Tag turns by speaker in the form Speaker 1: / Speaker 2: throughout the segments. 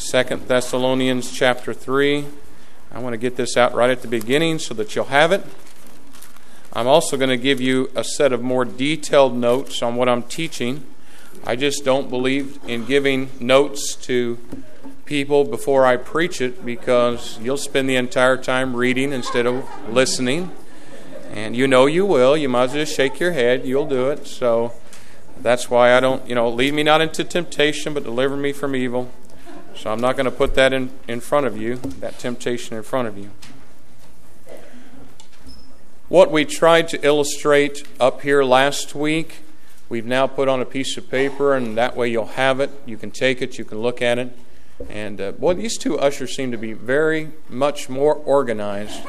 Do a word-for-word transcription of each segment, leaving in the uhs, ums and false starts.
Speaker 1: Second Thessalonians chapter three. I want to get this out right at the beginning so that you'll have it. I'm also going to give you a set of more detailed notes on what I'm teaching. I just don't believe in giving notes to people before I preach it, because you'll spend the entire time reading instead of listening. And you know you will. You might as well just shake your head. You'll do it. So that's why I don't, you know, lead me not into temptation, but deliver me from evil. So I'm not going to put that in, in front of you, that temptation in front of you. What we tried to illustrate up here last week, we've now put on a piece of paper, and that way you'll have it. You can take it, you can look at it. And uh, boy, these two ushers seem to be very much more organized,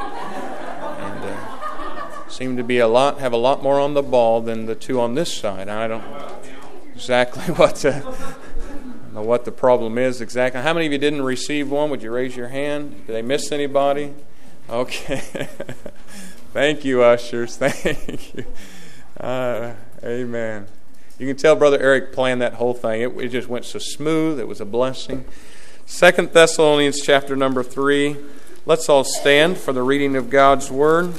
Speaker 1: and uh, seem to be a lot have a lot more on the ball than the two on this side. I don't know exactly what uh, I don't know what the problem is exactly. How many of you didn't receive one? Would you raise your hand? Did I miss anybody? Okay. Thank you, ushers. Thank you. Uh, amen. You can tell Brother Eric planned that whole thing. It, it just went so smooth. It was a blessing. Second Thessalonians chapter number three. Let's all stand for the reading of God's Word.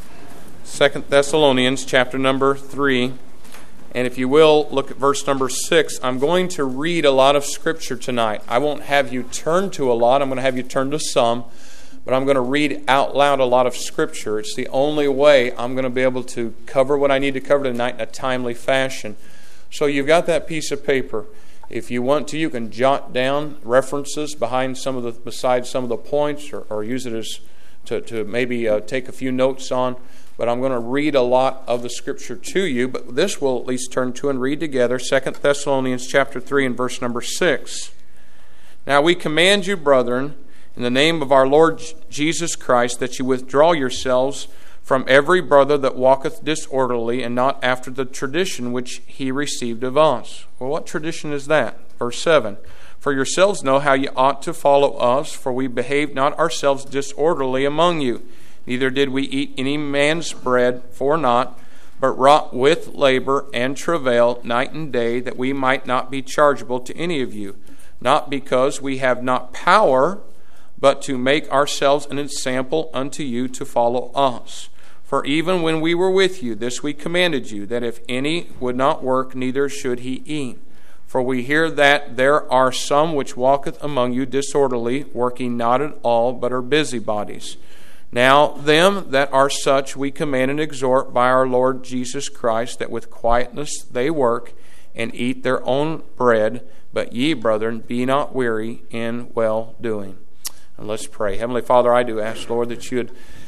Speaker 1: Second Thessalonians chapter number three. And if you will, look at verse number six. I'm going to read a lot of Scripture tonight. I won't have you turn to a lot. I'm going to have you turn to some. But I'm going to read out loud a lot of Scripture. It's the only way I'm going to be able to cover what I need to cover tonight in a timely fashion. So you've got that piece of paper. If you want to, you can jot down references behind some of the, beside some of the points, or, or use it as to, to maybe uh, take a few notes on. But I'm going to read a lot of the Scripture to you. But this we'll at least turn to and read together. Second Thessalonians chapter three and verse number six. Now we command you, brethren, in the name of our Lord Jesus Christ, that you withdraw yourselves from every brother that walketh disorderly, and not after the tradition which he received of us. Well, what tradition is that? Verse seven. For yourselves know how ye ought to follow us, for we behaved not ourselves disorderly among you. Neither did we eat any man's bread for naught, but wrought with labor and travail night and day, that we might not be chargeable to any of you. Not because we have not power, but to make ourselves an ensample unto you to follow us. For even when we were with you, this we commanded you, that if any would not work, neither should he eat. For we hear that there are some which walketh among you disorderly, working not at all, but are busybodies. Now them that are such we command and exhort by our Lord Jesus Christ, that with quietness they work, and eat their own bread. But ye, brethren, be not weary in well-doing. And let's pray. Heavenly Father, I do ask, Lord, that you would,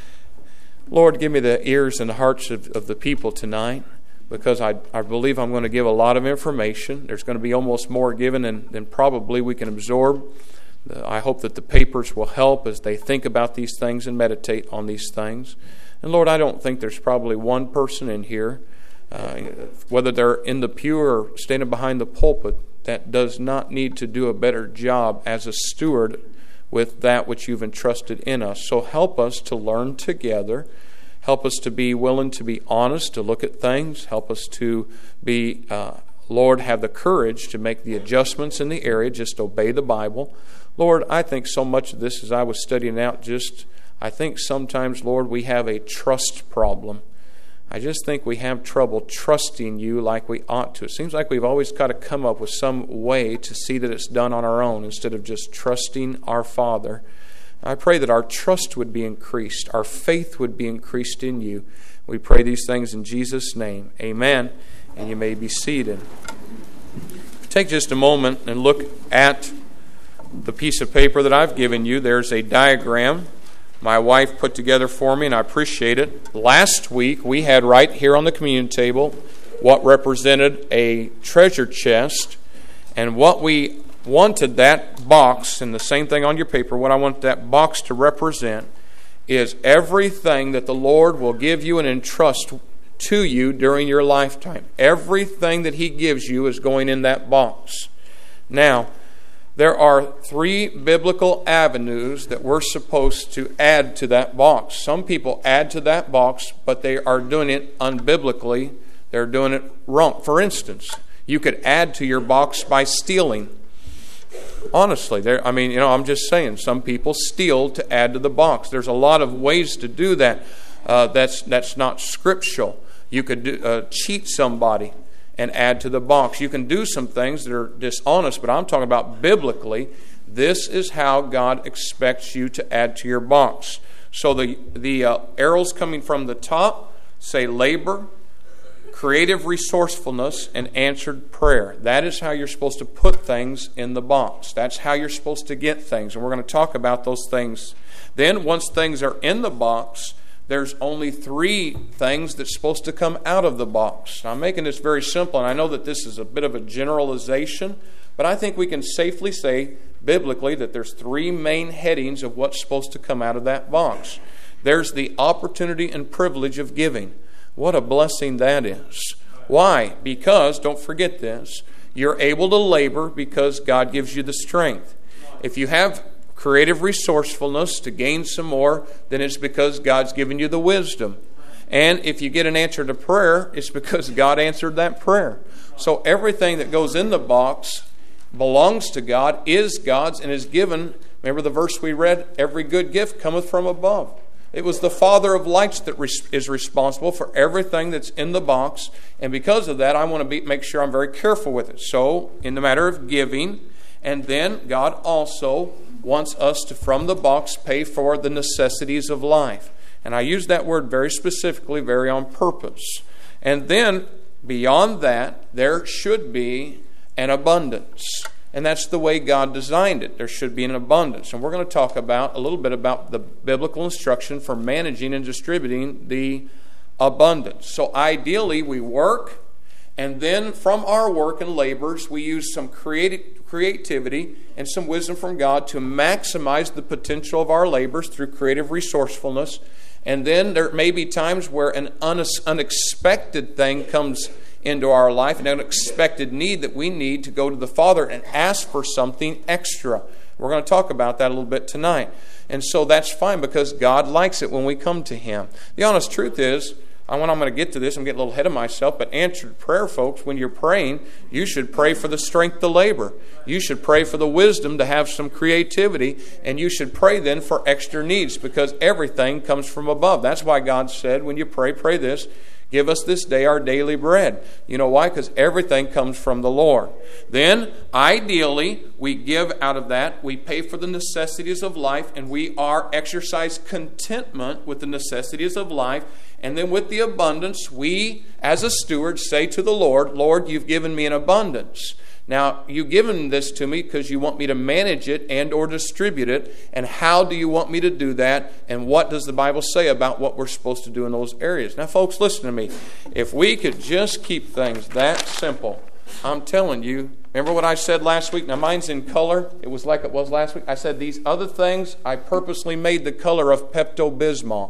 Speaker 1: Lord, give me the ears and the hearts of, of the people tonight, because I, I believe I'm going to give a lot of information. There's going to be almost more given than, than probably we can absorb. I hope that the papers will help as they think about these things and meditate on these things. And Lord, I don't think there's probably one person in here, uh, whether they're in the pew or standing behind the pulpit, that does not need to do a better job as a steward with that which you've entrusted in us. So help us to learn together. Help us to be willing to be honest, to look at things. Help us to be, uh, Lord, have the courage to make the adjustments in the area, just obey the Bible. Lord, I think so much of this, as I was studying out, just, I think sometimes, Lord, we have a trust problem. I just think we have trouble trusting you like we ought to. It seems like we've always got to come up with some way to see that it's done on our own instead of just trusting our Father. I pray that our trust would be increased, our faith would be increased in you. We pray these things in Jesus' name. Amen. And you may be seated. Take just a moment and look at the piece of paper that I've given you. There's a diagram my wife put together for me, and I appreciate it. Last week, we had right here on the communion table what represented a treasure chest, and what we wanted that box, and the same thing on your paper, what I want that box to represent is everything that the Lord will give you and entrust to you during your lifetime. Everything that He gives you is going in that box. Now, there are three biblical avenues that we're supposed to add to that box. Some people add to that box, but they are doing it unbiblically. They're doing it wrong. For instance, you could add to your box by stealing. Honestly, there. I mean, you know, I'm just saying, some people steal to add to the box. There's a lot of ways to do that. Uh, that's that's not scriptural. You could do, uh, cheat somebody and add to the box. You can do some things that are dishonest, but I'm talking about biblically. This is how God expects you to add to your box. So the the uh, arrows coming from the top say labor, creative resourcefulness, and answered prayer. That is how you're supposed to put things in the box. That's how you're supposed to get things. And we're going to talk about those things. Then once things are in the box, there's only three things that's supposed to come out of the box. Now, I'm making this very simple, and I know that this is a bit of a generalization, but I think we can safely say biblically that there's three main headings of what's supposed to come out of that box. There's the opportunity and privilege of giving. What a blessing that is. Why? Because, don't forget this, you're able to labor because God gives you the strength. If you have creative resourcefulness to gain some more, then it's because God's given you the wisdom. And if you get an answer to prayer, it's because God answered that prayer. So everything that goes in the box belongs to God, is God's, and is given. Remember the verse we read? Every good gift cometh from above. It was the Father of lights that is responsible for everything that's in the box. And because of that, I want to be, make sure I'm very careful with it. So, in the matter of giving, and then God also wants us to, from the box, pay for the necessities of life. And I use that word very specifically, very on purpose. And then, beyond that, there should be an abundance. And that's the way God designed it. There should be an abundance. And we're going to talk about a little bit about the biblical instruction for managing and distributing the abundance. So ideally, we work, and then from our work and labors, we use some creative, creativity and some wisdom from God to maximize the potential of our labors through creative resourcefulness. And then there may be times where an unexpected thing comes into our life, an unexpected need that we need to go to the Father and ask for something extra. We're going to talk about that a little bit tonight. And so that's fine because God likes it when we come to Him. The honest truth is, I want, I'm going to get to this, I'm getting a little ahead of myself, but answered prayer, folks, when you're praying, you should pray for the strength to labor. You should pray for the wisdom to have some creativity, and you should pray then for extra needs because everything comes from above. That's why God said, when you pray, pray this, give us this day our daily bread. You know why? Because everything comes from the Lord. Then, ideally, we give out of that. We pay for the necessities of life, and we are exercise contentment with the necessities of life. And then with the abundance, we, as a steward, say to the Lord, Lord, you've given me an abundance. Now, you've given this to me because you want me to manage it and or distribute it. And how do you want me to do that? And what does the Bible say about what we're supposed to do in those areas? Now, folks, listen to me. If we could just keep things that simple, I'm telling you, remember what I said last week? Now, mine's in color. It was like it was last week. I said these other things, I purposely made the color of Pepto-Bismol.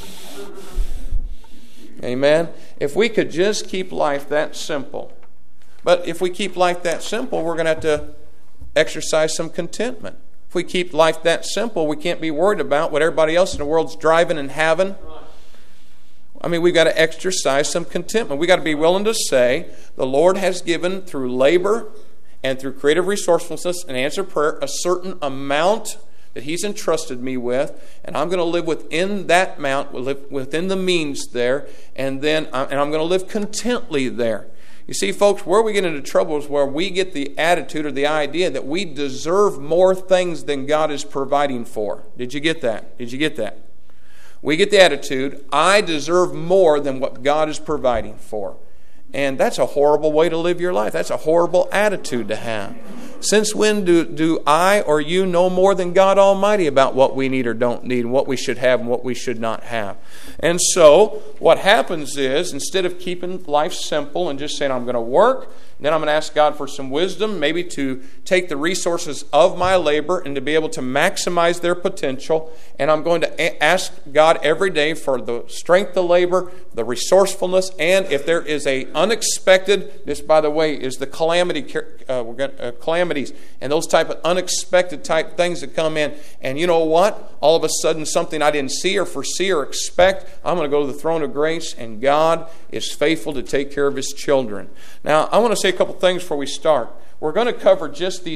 Speaker 1: Amen? If we could just keep life that simple. But if we keep life that simple, we're going to have to exercise some contentment. If we keep life that simple, we can't be worried about what everybody else in the world's driving and having. I mean, we've got to exercise some contentment. We've got to be willing to say, the Lord has given through labor and through creative resourcefulness and answer prayer a certain amount that He's entrusted me with, and I'm going to live within that amount, live within the means there, and then and I'm going to live contently there. You see, folks, where we get into trouble is where we get the attitude or the idea that we deserve more things than God is providing for. Did you get that? Did you get that? We get the attitude, I deserve more than what God is providing for. And that's a horrible way to live your life. That's a horrible attitude to have. Since when do, do I or you know more than God Almighty about what we need or don't need, and what we should have and what we should not have? And so what happens is, instead of keeping life simple and just saying, I'm going to work, then I'm going to ask God for some wisdom, maybe to take the resources of my labor and to be able to maximize their potential. And I'm going to ask God every day for the strength to labor, the resourcefulness, and if there is a unexpected, this, by the way, is the calamity, uh, we're going, uh, calamities, and those type of unexpected type things that come in. And you know what? All of a sudden, something I didn't see or foresee or expect, I'm going to go to the throne of grace, and God is faithful to take care of His children. Now, I want to say a couple things before we start. We're going to cover just these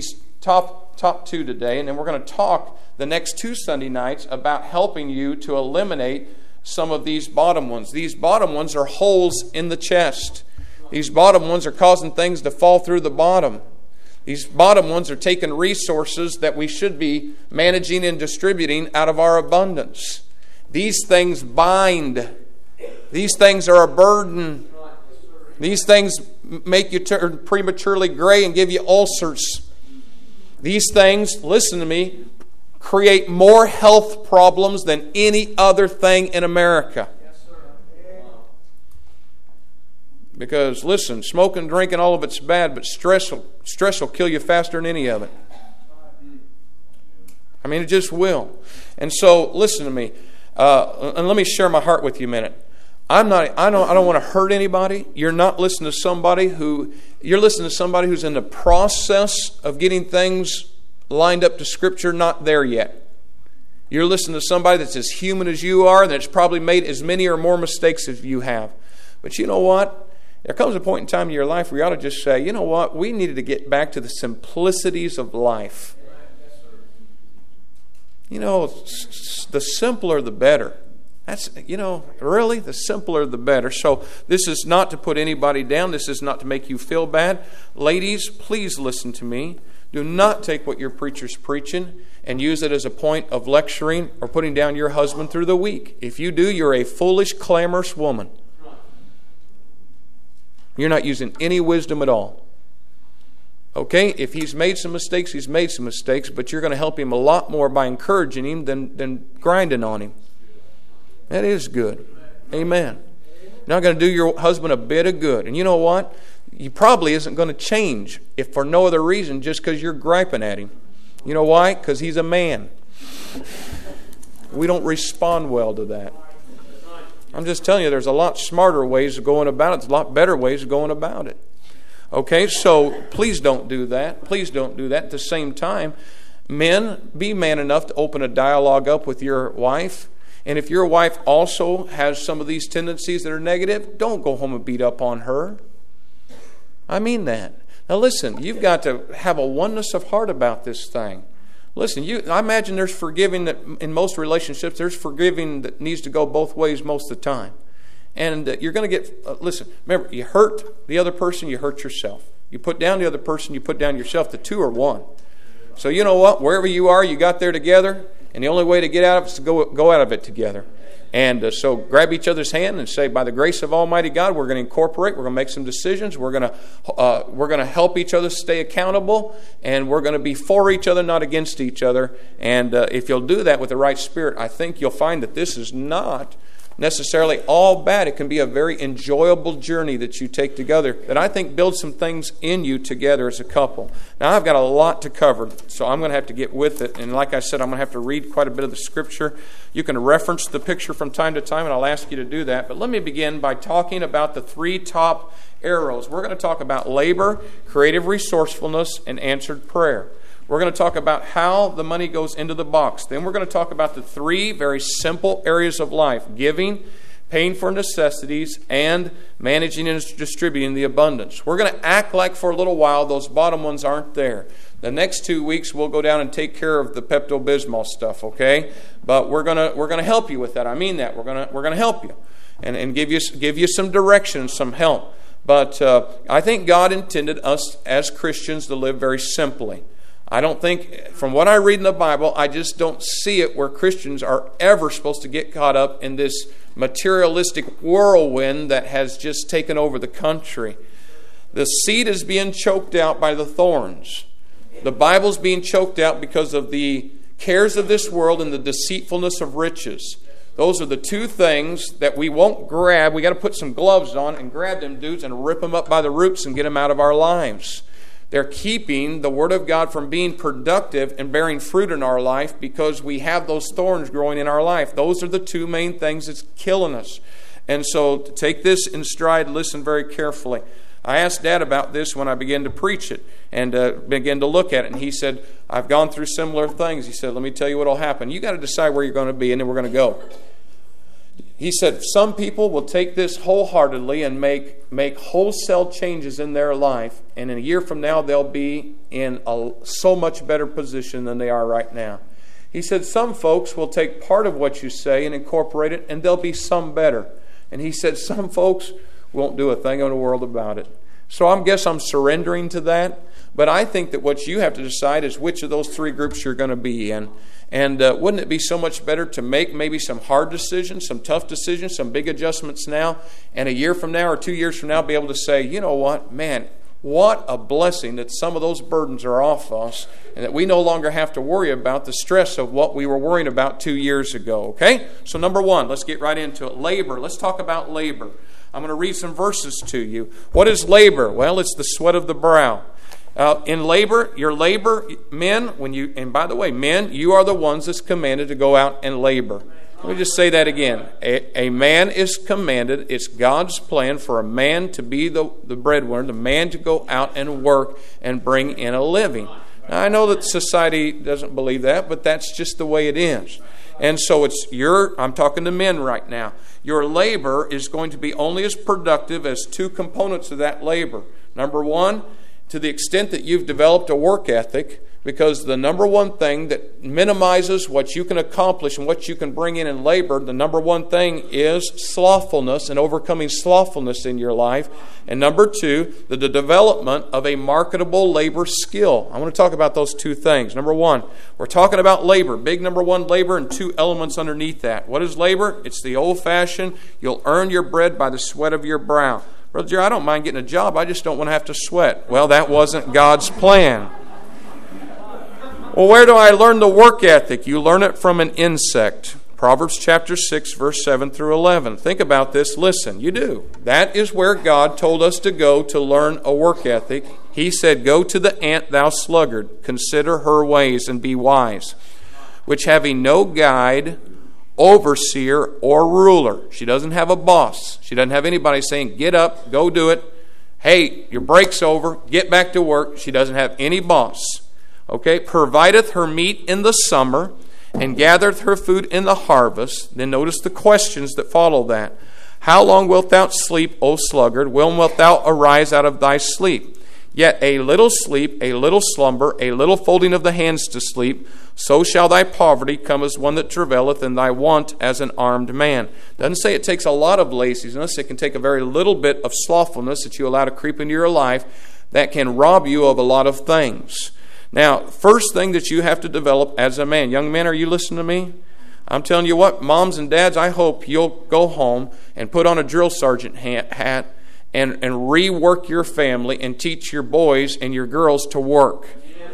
Speaker 1: top, top two today, and then we're going to talk the next two Sunday nights about helping you to eliminate some of these bottom ones. These bottom ones are holes in the chest. These bottom ones are causing things to fall through the bottom. These bottom ones are taking resources that we should be managing and distributing out of our abundance. These things bind. These things are a burden. These things make you turn prematurely gray and give you ulcers. These things, listen to me, create more health problems than any other thing in America. Because, listen, smoking, drinking, all of it's bad, but stress will, stress will kill you faster than any of it. I mean, it just will. And so, listen to me. Uh, and let me share my heart with you a minute. I'm not. I don't. I don't want to hurt anybody. You're not listening to somebody who. You're listening to somebody who's in the process of getting things lined up to Scripture, not there yet. You're listening to somebody that's as human as you are, that's probably made as many or more mistakes as you have. But you know what? There comes a point in time in your life where you ought to just say, you know what? We needed to get back to the simplicities of life. You know, the simpler the better. That's, you know, really, the simpler the better. So this is not to put anybody down. This is not to make you feel bad. Ladies, please listen to me. Do not take what your preacher's preaching and use it as a point of lecturing or putting down your husband through the week. If you do, you're a foolish, clamorous woman. You're not using any wisdom at all. Okay? If he's made some mistakes, he's made some mistakes, but you're going to help him a lot more by encouraging him than, than grinding on him. That is good. Amen. You're not going to do your husband a bit of good. And you know what? He probably isn't going to change, if for no other reason, just because you're griping at him. You know why? Because he's a man. We don't respond well to that. I'm just telling you, there's a lot smarter ways of going about it. There's a lot better ways of going about it. Okay, so please don't do that. Please don't do that. At the same time, men, be man enough to open a dialogue up with your wife. And if your wife also has some of these tendencies that are negative, don't go home and beat up on her. I mean that. Now listen, you've got to have a oneness of heart about this thing. Listen, you, I imagine there's forgiving that in most relationships, there's forgiving that needs to go both ways most of the time. And uh, you're going to get, uh, listen, remember, you hurt the other person, you hurt yourself. You put down the other person, you put down yourself. The two are one. So you know what? Wherever you are, you got there together. And the only way to get out of it is to go, go out of it together. And uh, so grab each other's hand and say, by the grace of Almighty God, we're going to incorporate, we're going to make some decisions, we're going to uh, we're going to help each other stay accountable, and we're going to be for each other, not against each other. And uh, if you'll do that with the right spirit, I think you'll find that this is not necessarily all bad. It can be a very enjoyable journey that you take together that I think builds some things in you together as a couple. Now, I've got a lot to cover, so I'm going to have to get with it. And like I said, I'm going to have to read quite a bit of the Scripture. You can reference the picture from time to time, and I'll ask you to do that. But let me begin by talking about the three top arrows. We're going to talk about labor, creative resourcefulness, and answered prayer. We're going to talk about how the money goes into the box. Then we're going to talk about the three very simple areas of life: giving, paying for necessities, and managing and distributing the abundance. We're going to act like for a little while those bottom ones aren't there. The next two weeks we'll go down and take care of the Pepto-Bismol stuff, okay? But we're going to we're going to help you with that. I mean that. We're going to we're going to help you and and give you give you some direction and some help. But uh, I think God intended us as Christians to live very simply. I don't think, from what I read in the Bible, I just don't see it where Christians are ever supposed to get caught up in this materialistic whirlwind that has just taken over the country. The seed is being choked out by the thorns. The Bible's being choked out because of the cares of this world and the deceitfulness of riches. Those are the two things that we won't grab. We got to put some gloves on and grab them dudes and rip them up by the roots and get them out of our lives. They're keeping the Word of God from being productive and bearing fruit in our life because we have those thorns growing in our life. Those are the two main things that's killing us. And so to take this in stride, listen very carefully. I asked Dad about this when I began to preach it and uh, began to look at it. And he said, I've gone through similar things. He said, let me tell you what will happen. You got to decide where you're going to be, and then we're going to go. he said, some people will take this wholeheartedly and make, make wholesale changes in their life, and in a year from now they'll be in a so much better position than they are right now. He said, some folks will take part of what you say and incorporate it, and they'll be some better. And he said, some folks won't do a thing in the world about it. So I guess I'm surrendering to that. But I think that what you have to decide is which of those three groups you're going to be in. And uh, wouldn't it be so much better to make maybe some hard decisions, some tough decisions, some big adjustments now, and a year from now or two years from now be able to say, you know what, man, what a blessing that some of those burdens are off us and that we no longer have to worry about the stress of what we were worrying about two years ago, okay? So number one, let's get right into it. Labor. Let's talk about labor. I'm going to read some verses to you. What is labor? Well, it's the sweat of the brow. Uh, in labor, your labor, men, when you, and by the way, men, you are the ones that's commanded to go out and labor. Let me just say that again. A, a man is commanded, it's God's plan for a man to be the, the breadwinner, the man to go out and work and bring in a living. Now, I know that society doesn't believe that, but that's just the way it is. And so it's your, I'm talking to men right now. Your labor is going to be only as productive as two components of that labor. Number one, to the extent that you've developed a work ethic, because the number one thing that minimizes what you can accomplish and what you can bring in in labor, the number one thing is slothfulness and overcoming slothfulness in your life. And number two, the, the development of a marketable labor skill. I want to talk about those two things. Number one, we're talking about labor. Big number one, labor, and two elements underneath that. What is labor? It's the old-fashioned, you'll earn your bread by the sweat of your brow. Brother Jerry, I don't mind getting a job. I just don't want to have to sweat. Well, that wasn't God's plan. Well, where do I learn the work ethic? You learn it from an insect. Proverbs chapter six, verse seven through eleven. Think about this. Listen, you do. That is where God told us to go to learn a work ethic. He said, go to the ant, thou sluggard. Consider her ways and be wise. Which having no guide, overseer, or ruler. She doesn't have a boss. She doesn't have anybody saying, get up, go do it. Hey, your break's over, get back to work. She doesn't have any boss. Okay, provideth her meat in the summer, and gathereth her food in the harvest. Then notice the questions that follow that. How long wilt thou sleep, O sluggard? When wilt thou arise out of thy sleep? Yet a little sleep, a little slumber, a little folding of the hands to sleep, so shall thy poverty come as one that travaileth, and thy want as an armed man. Doesn't say it takes a lot of laziness. It can take a very little bit of slothfulness that you allow to creep into your life that can rob you of a lot of things. Now, first thing that you have to develop as a man. Young men, are you listening to me? I'm telling you what, moms and dads, I hope you'll go home and put on a drill sergeant hat and, and rework your family and teach your boys and your girls to work.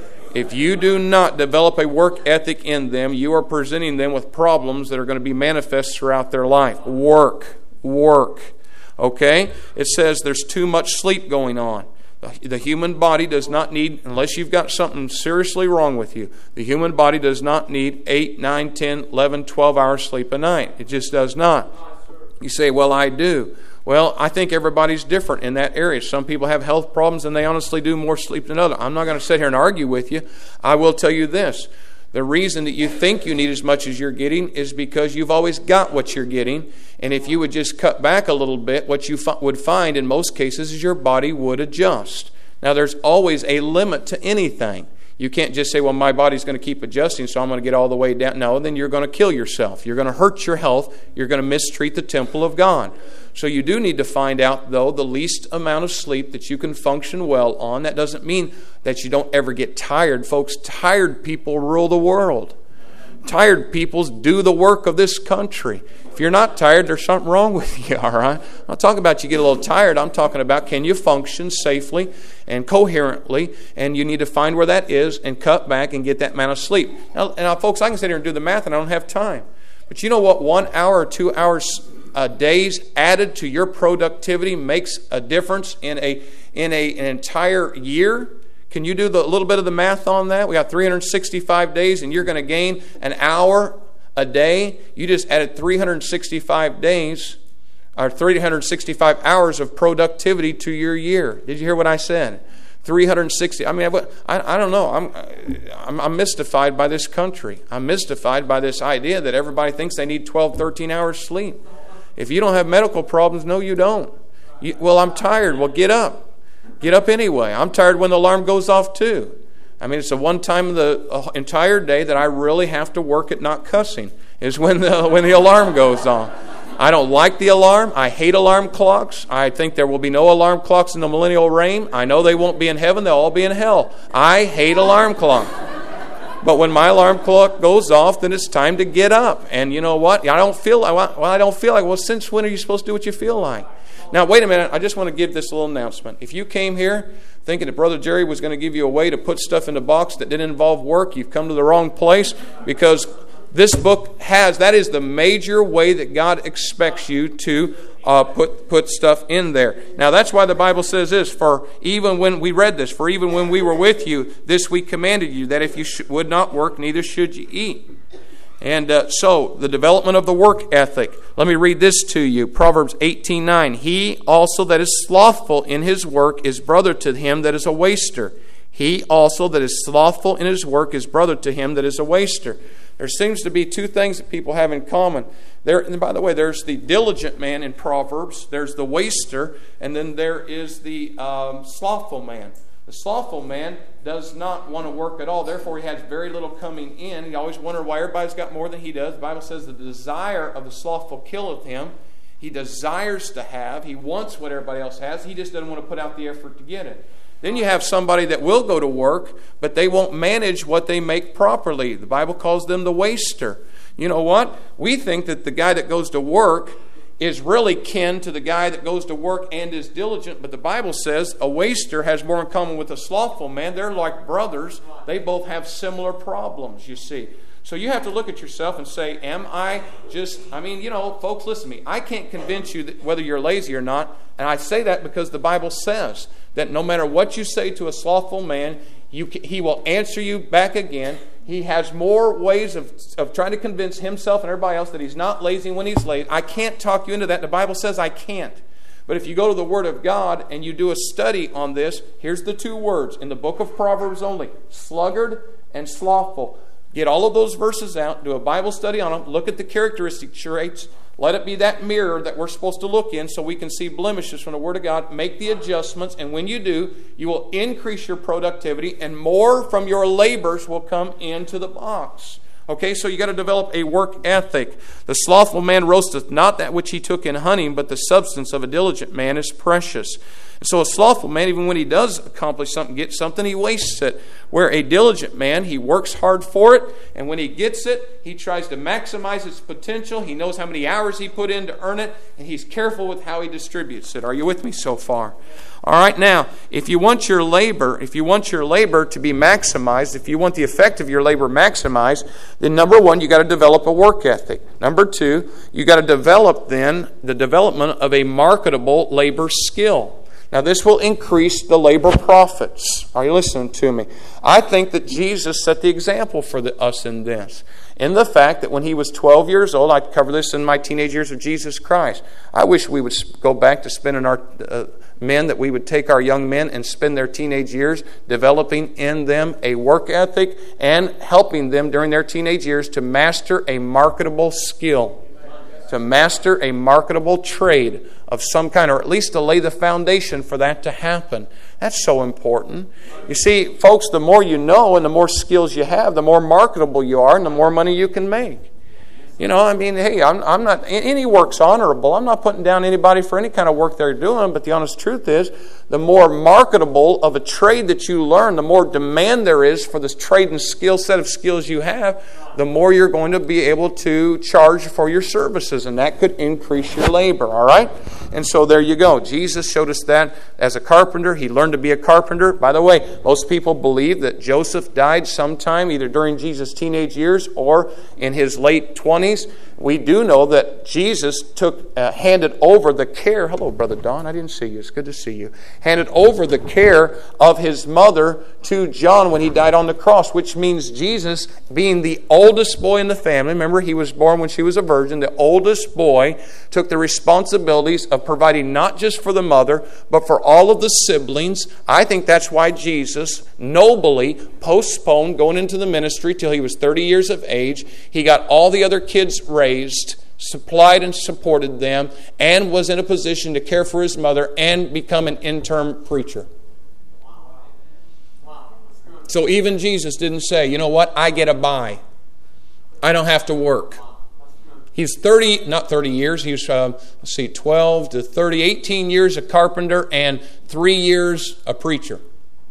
Speaker 1: If you do not develop a work ethic in them, you are presenting them with problems that are going to be manifest throughout their life. Work, work. Okay? It says there's too much sleep going on. The human body does not need, unless you've got something seriously wrong with you, the human body does not need eight, nine, ten, eleven, twelve hours sleep a night. It just does not. You say, well, I do. Well, I think everybody's different in that area. Some people have health problems and they honestly do more sleep than others. I'm not going to sit here and argue with you. I will tell you this. The reason that you think you need as much as you're getting is because you've always got what you're getting. And if you would just cut back a little bit, what you f- would find in most cases is your body would adjust. Now, there's always a limit to anything. You can't just say, well, my body's going to keep adjusting, so I'm going to get all the way down. No, then you're going to kill yourself. You're going to hurt your health. You're going to mistreat the temple of God. So you do need to find out, though, the least amount of sleep that you can function well on. That doesn't mean that you don't ever get tired. Folks, tired people rule the world. Tired people do the work of this country. If you're not tired, there's something wrong with you, all right? I'm not talking about you get a little tired. I'm talking about can you function safely and coherently, and you need to find where that is and cut back and get that amount of sleep. Now, now folks, I can sit here and do the math, and I don't have time. But you know what? One hour or two hours a days added to your productivity makes a difference in a in a, an entire year. Can you do the, a little bit of the math on that? We got three hundred sixty-five days, and you're going to gain an hour a day. You just added three hundred sixty-five days, or three hundred sixty-five hours of productivity to your year. Did you hear what I said? three hundred sixty. I mean, I, I don't know. I'm, I'm I'm mystified by this country. I'm mystified by this idea that everybody thinks they need twelve, thirteen hours sleep. If you don't have medical problems, no, you don't. You, well, I'm tired. Well, get up. Get up anyway. I'm tired when the alarm goes off too. I mean, it's the one time of the uh, entire day that I really have to work at not cussing, is when the, when the alarm goes on. I don't like the alarm. I hate alarm clocks. I think there will be no alarm clocks in the millennial reign. I know they won't be in heaven. They'll all be in hell. I hate alarm clocks. But when my alarm clock goes off, then it's time to get up. And you know what? I don't feel like, well, I don't feel like, well, since when are you supposed to do what you feel like? Now, wait a minute. I just want to give this little announcement. If you came here thinking that Brother Jerry was going to give you a way to put stuff in the box that didn't involve work, you've come to the wrong place, because this book has, that is the major way that God expects you to uh, put put stuff in there. Now, that's why the Bible says this, for even when we read this, for even when we were with you, this we commanded you, that if you sh- would not work, neither should you eat. And uh, so, the development of the work ethic. Let me read this to you. Proverbs eighteen nine. He also that is slothful in his work is brother to him that is a waster. He also that is slothful in his work is brother to him that is a waster. There seems to be two things that people have in common. There, and by the way, there's the diligent man in Proverbs, there's the waster, and then there is the um, slothful man. The slothful man does not want to work at all. Therefore, he has very little coming in. He always wonders why everybody's got more than he does. The Bible says the desire of the slothful killeth him. He desires to have. He wants what everybody else has. He just doesn't want to put out the effort to get it. Then you have somebody that will go to work, but they won't manage what they make properly. The Bible calls them the waster. You know what? We think that the guy that goes to work is really kin to the guy that goes to work and is diligent, but the Bible says a waster has more in common with a slothful man. They're like brothers. They both have similar problems, you see. So you have to look at yourself and say, am I just, I mean, you know, folks, listen to me. I can't convince you that whether you're lazy or not, and I say that because the Bible says that no matter what you say to a slothful man, you, he will answer you back again. He has more ways of, of trying to convince himself and everybody else that he's not lazy when he's late. I can't talk you into that. The Bible says I can't. But if you go to the Word of God and you do a study on this, here's the two words in the book of Proverbs only, sluggard and slothful. Get all of those verses out, do a Bible study on them, look at the characteristic traits, let it be that mirror that we're supposed to look in so we can see blemishes from the Word of God, make the adjustments, and when you do, you will increase your productivity and more from your labors will come into the box. Okay, so you got to develop a work ethic. The slothful man roasteth not that which he took in hunting, but the substance of a diligent man is precious. And so a slothful man, even when he does accomplish something, get something, he wastes it. Where a diligent man, he works hard for it, and when he gets it, he tries to maximize its potential. He knows how many hours he put in to earn it, and he's careful with how he distributes it. Are you with me so far? All right, now, if you want your labor, if you want your labor to be maximized, if you want the effect of your labor maximized, then number one, you got to develop a work ethic. Number two, you got to develop then the development of a marketable labor skill. Now, this will increase the labor profits. Are you listening to me? I think that Jesus set the example for the, us in this. In the fact that when he was twelve years old, I cover this in my teenage years of Jesus Christ. I wish we would go back to spending our uh, men, that we would take our young men and spend their teenage years developing in them a work ethic and helping them during their teenage years to master a marketable skill. To master a marketable trade of some kind, or at least to lay the foundation for that to happen. That's so important. You see, folks, the more you know and the more skills you have, the more marketable you are and the more money you can make. You know, I mean, hey, I'm, I'm not, any work's honorable. I'm not putting down anybody for any kind of work they're doing, but the honest truth is, the more marketable of a trade that you learn, the more demand there is for this trade and skill set of skills you have, the more you're going to be able to charge for your services, and that could increase your labor, all right? And so there you go. Jesus showed us that as a carpenter. He learned to be a carpenter. By the way, most people believe that Joseph died sometime either during Jesus' teenage years or in his late twenties. We do know that Jesus took, uh, handed over the care. Hello, Brother Don. I didn't see you. It's good to see you. Handed over the care of his mother to John when he died on the cross, which means Jesus, being the oldest boy in the family, remember he was born when she was a virgin, the oldest boy took the responsibilities of providing not just for the mother, but for all of the siblings. I think that's why Jesus nobly postponed going into the ministry till he was thirty years of age. He got all the other kids raised supplied and supported them, and was in a position to care for his mother and become an interim preacher. So even Jesus didn't say, you know what, I get a buy. I don't have to work. He's thirty, not thirty years, he was, uh, let's see, twelve to thirty, eighteen years a carpenter and three years a preacher.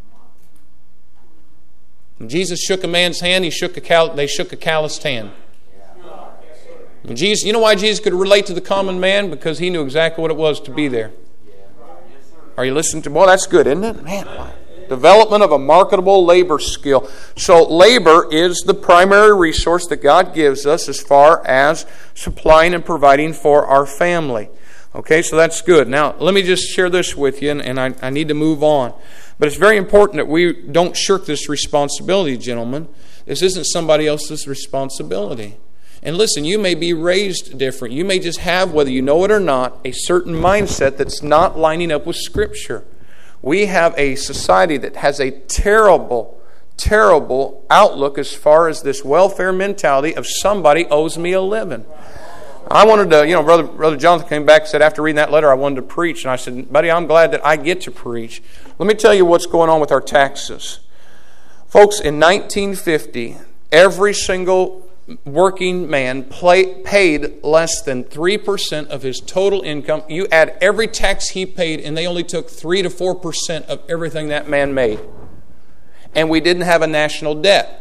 Speaker 1: When Jesus shook a man's hand, he shook a cal- they shook a calloused hand. When Jesus, you know why Jesus could relate to the common man? Because he knew exactly what it was to be there. Are you listening to? Well, that's good, isn't it? Man, development of a marketable labor skill. So labor is the primary resource that God gives us as far as supplying and providing for our family. Okay, so that's good. Now, let me just share this with you, and, and I, I need to move on. But it's very important that we don't shirk this responsibility, gentlemen. This isn't somebody else's responsibility. And listen, you may be raised different. You may just have, whether you know it or not, a certain mindset that's not lining up with Scripture. We have a society that has a terrible, terrible outlook as far as this welfare mentality of somebody owes me a living. I wanted to, you know, Brother, Brother Jonathan came back and said, after reading that letter, I wanted to preach. And I said, buddy, I'm glad that I get to preach. Let me tell you what's going on with our taxes. Folks, in nineteen fifty, every single working man play, paid less than three percent of his total income. You add every tax he paid, and they only took three to four percent of everything that man made. And we didn't have a national debt.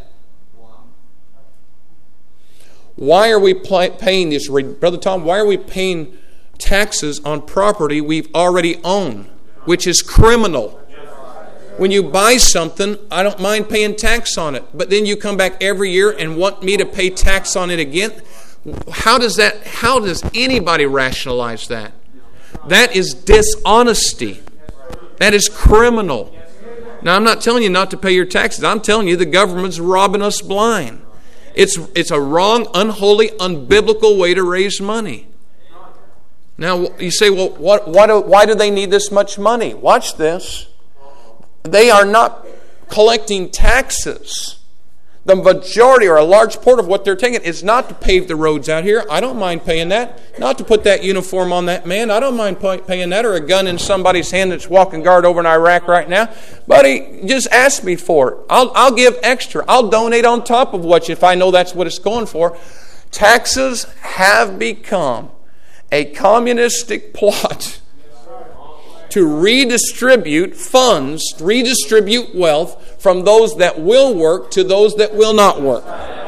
Speaker 1: Why are we paying this? Brother Tom, why are we paying taxes on property we've already owned, which is criminal? When you buy something, I don't mind paying tax on it. But then you come back every year and want me to pay tax on it again? How does that, how does anybody rationalize that? That is dishonesty. That is criminal. Now, I'm not telling you not to pay your taxes. I'm telling you the government's robbing us blind. It's, it's a wrong, unholy, unbiblical way to raise money. Now, you say, well, what, what, why do they need this much money? Watch this. They are not collecting taxes. The majority or a large part of what they're taking is not to pave the roads out here. I don't mind paying that. Not to put that uniform on that man. I don't mind paying that, or a gun in somebody's hand that's walking guard over in Iraq right now. Buddy, just ask me for it. I'll, I'll give extra. I'll donate on top of what you, if I know that's what it's going for. Taxes have become a communistic plot to redistribute funds, redistribute wealth from those that will work to those that will not work.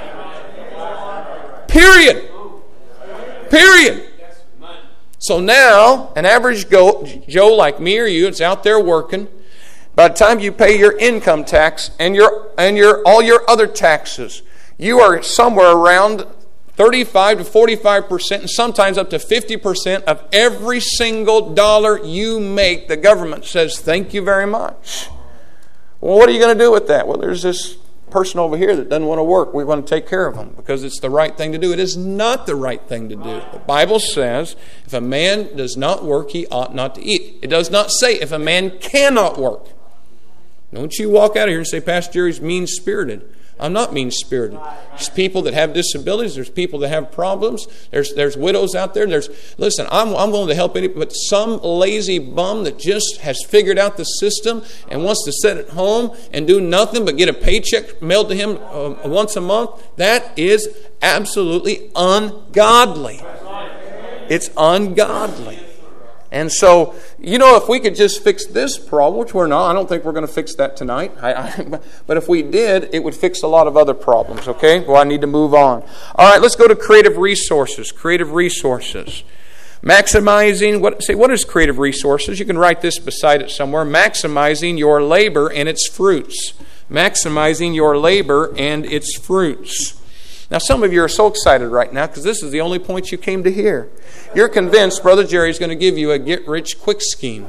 Speaker 1: Period. Period. So now, an average Joe like me or you that's out there working, by the time you pay your income tax and your and your all your other taxes, you are somewhere around thirty-five to forty-five percent, and sometimes up to fifty percent of every single dollar you make, the government says, thank you very much. Well, what are you going to do with that? Well, there's this person over here that doesn't want to work. We want to take care of them because it's the right thing to do. It is not the right thing to do. The Bible says if a man does not work, he ought not to eat. It does not say if a man cannot work. Don't you walk out of here and say, Pastor Jerry's mean-spirited. I'm not mean-spirited. There's people that have disabilities. There's people that have problems. There's there's widows out there. There's listen. I'm I'm willing to help any, but some lazy bum that just has figured out the system and wants to sit at home and do nothing but get a paycheck mailed to him uh, once a month. That is absolutely ungodly. It's ungodly. And so, you know, if we could just fix this problem, which we're not, I don't think we're going to fix that tonight. I, I, but if we did, it would fix a lot of other problems, okay? Well, I need to move on. All right, let's go to creative resources. Creative resources. Maximizing, what say, what is creative resources? You can write this beside it somewhere. Maximizing your labor and its fruits. Maximizing your labor and its fruits. Now, some of you are so excited right now because this is the only point you came to hear. You're convinced Brother Jerry is going to give you a get-rich-quick scheme.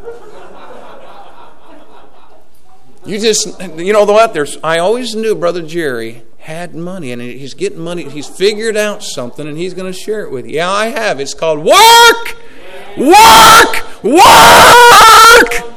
Speaker 1: You just, you know what? There's. I always knew Brother Jerry had money, and he's getting money. He's figured out something, and he's going to share it with you. Yeah, I have. It's called work! Work! Work!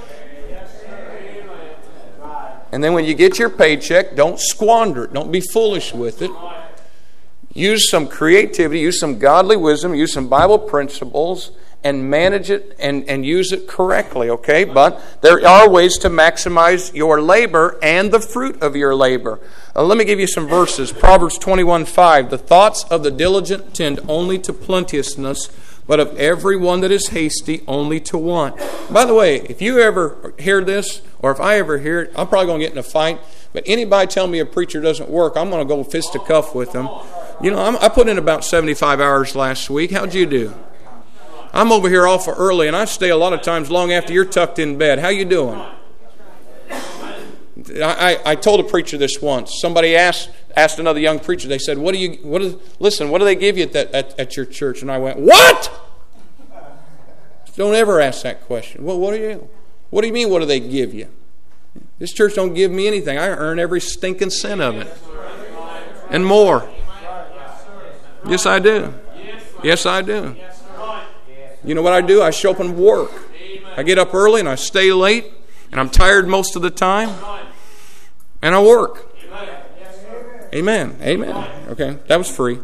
Speaker 1: And then when you get your paycheck, don't squander it. Don't be foolish with it. use some creativity, use some godly wisdom, use some Bible principles, and manage it and, and use it correctly, okay? But there are ways to maximize your labor and the fruit of your labor. Uh, let me give you some verses. Proverbs twenty-one five. The thoughts of the diligent tend only to plenteousness, but of every one that is hasty only to want. By the way, if you ever hear this, or if I ever hear it, I'm probably going to get in a fight. But anybody tell me a preacher doesn't work, I'm going to go fist to cuff with them. You know, I'm, I put in about seventy-five hours last week. How'd you do? I'm over here awful early, and I stay a lot of times long after you're tucked in bed. How you doing? I, I, I told a preacher this once. Somebody asked asked another young preacher. They said, "What do you? What is? Listen, what do they give you at, that, at, at your church?" And I went, "What? Don't ever ask that question. Well, what do you? What do you mean? What do they give you? This church don't give me anything. I earn every stinking cent of it, and more. Yes, I do. Yes, I do." You know what I do? I show up and work. I get up early and I stay late, and I'm tired most of the time, and I work. Amen. Amen. Okay, that was free.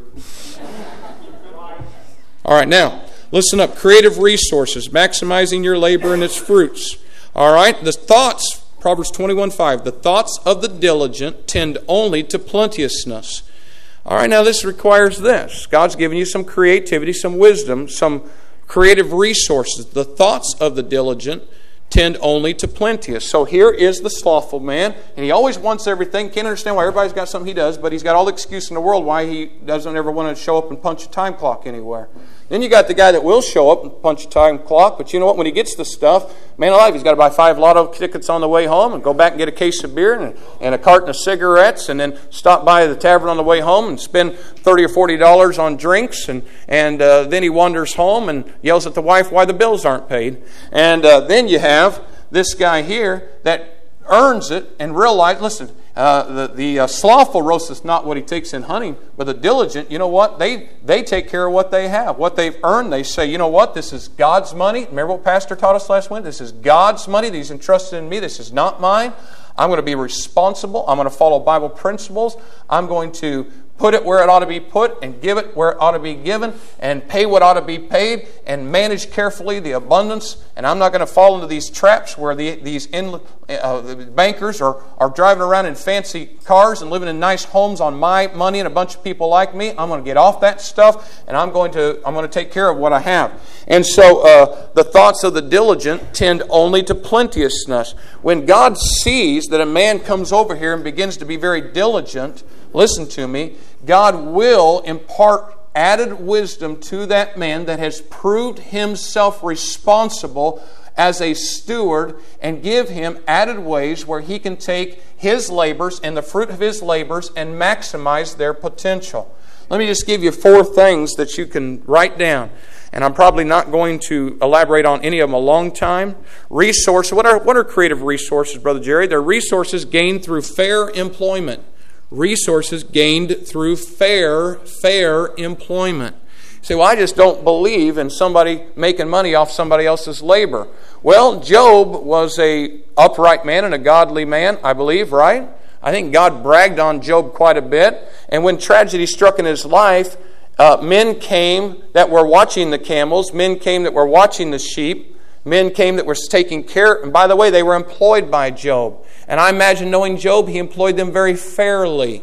Speaker 1: All right, now, listen up. Creative resources, maximizing your labor and its fruits. All right, the thoughts, Proverbs twenty-one five, the thoughts of the diligent tend only to plenteousness. All right, now this requires this. God's given you some creativity, some wisdom, some creative resources. The thoughts of the diligent tend only to plenteous. So here is the slothful man, and he always wants everything. Can't understand why everybody's got something he does, but he's got all the excuse in the world why he doesn't ever want to show up and punch a time clock anywhere. Then you got the guy that will show up and punch a time clock, but you know what? When he gets the stuff, man alive, he's got to buy five lotto tickets on the way home and go back and get a case of beer and, and a carton of cigarettes, and then stop by the tavern on the way home and spend thirty or forty dollars on drinks, and, and uh, then he wanders home and yells at the wife why the bills aren't paid. And uh, then you have this guy here that earns it and realizes, listen, Uh, the the uh, slothful roasteth not what he takes in hunting, but the diligent, you know what? They they take care of what they have. What they've earned, they say, you know what? This is God's money. Remember what Pastor taught us last week? This is God's money that He's entrusted in me. This is not mine. I'm going to be responsible. I'm going to follow Bible principles. I'm going to put it where it ought to be put and give it where it ought to be given and pay what ought to be paid and manage carefully the abundance. And I'm not going to fall into these traps where the, these in, uh, the bankers are, are driving around in fancy cars and living in nice homes on my money and a bunch of people like me. I'm going to get off that stuff, and I'm going to I'm going to take care of what I have. And so uh, the thoughts of the diligent tend only to plenteousness. When God sees that a man comes over here and begins to be very diligent, listen to me, God will impart added wisdom to that man that has proved himself responsible as a steward, and give him added ways where he can take his labors and the fruit of his labors and maximize their potential. Let me just give you four things that you can write down. And I'm probably not going to elaborate on any of them a long time. Resources. What are, what are creative resources, Brother Jerry? They're resources gained through fair employment. Resources gained through fair, fair employment. You say, well, I just don't believe in somebody making money off somebody else's labor. Well, Job was a upright man and a godly man, I believe, right? I think God bragged on Job quite a bit. And when tragedy struck in his life, uh, men came that were watching the camels, men came that were watching the sheep, men came that were taking care. And by the way, they were employed by Job. And I imagine, knowing Job, he employed them very fairly.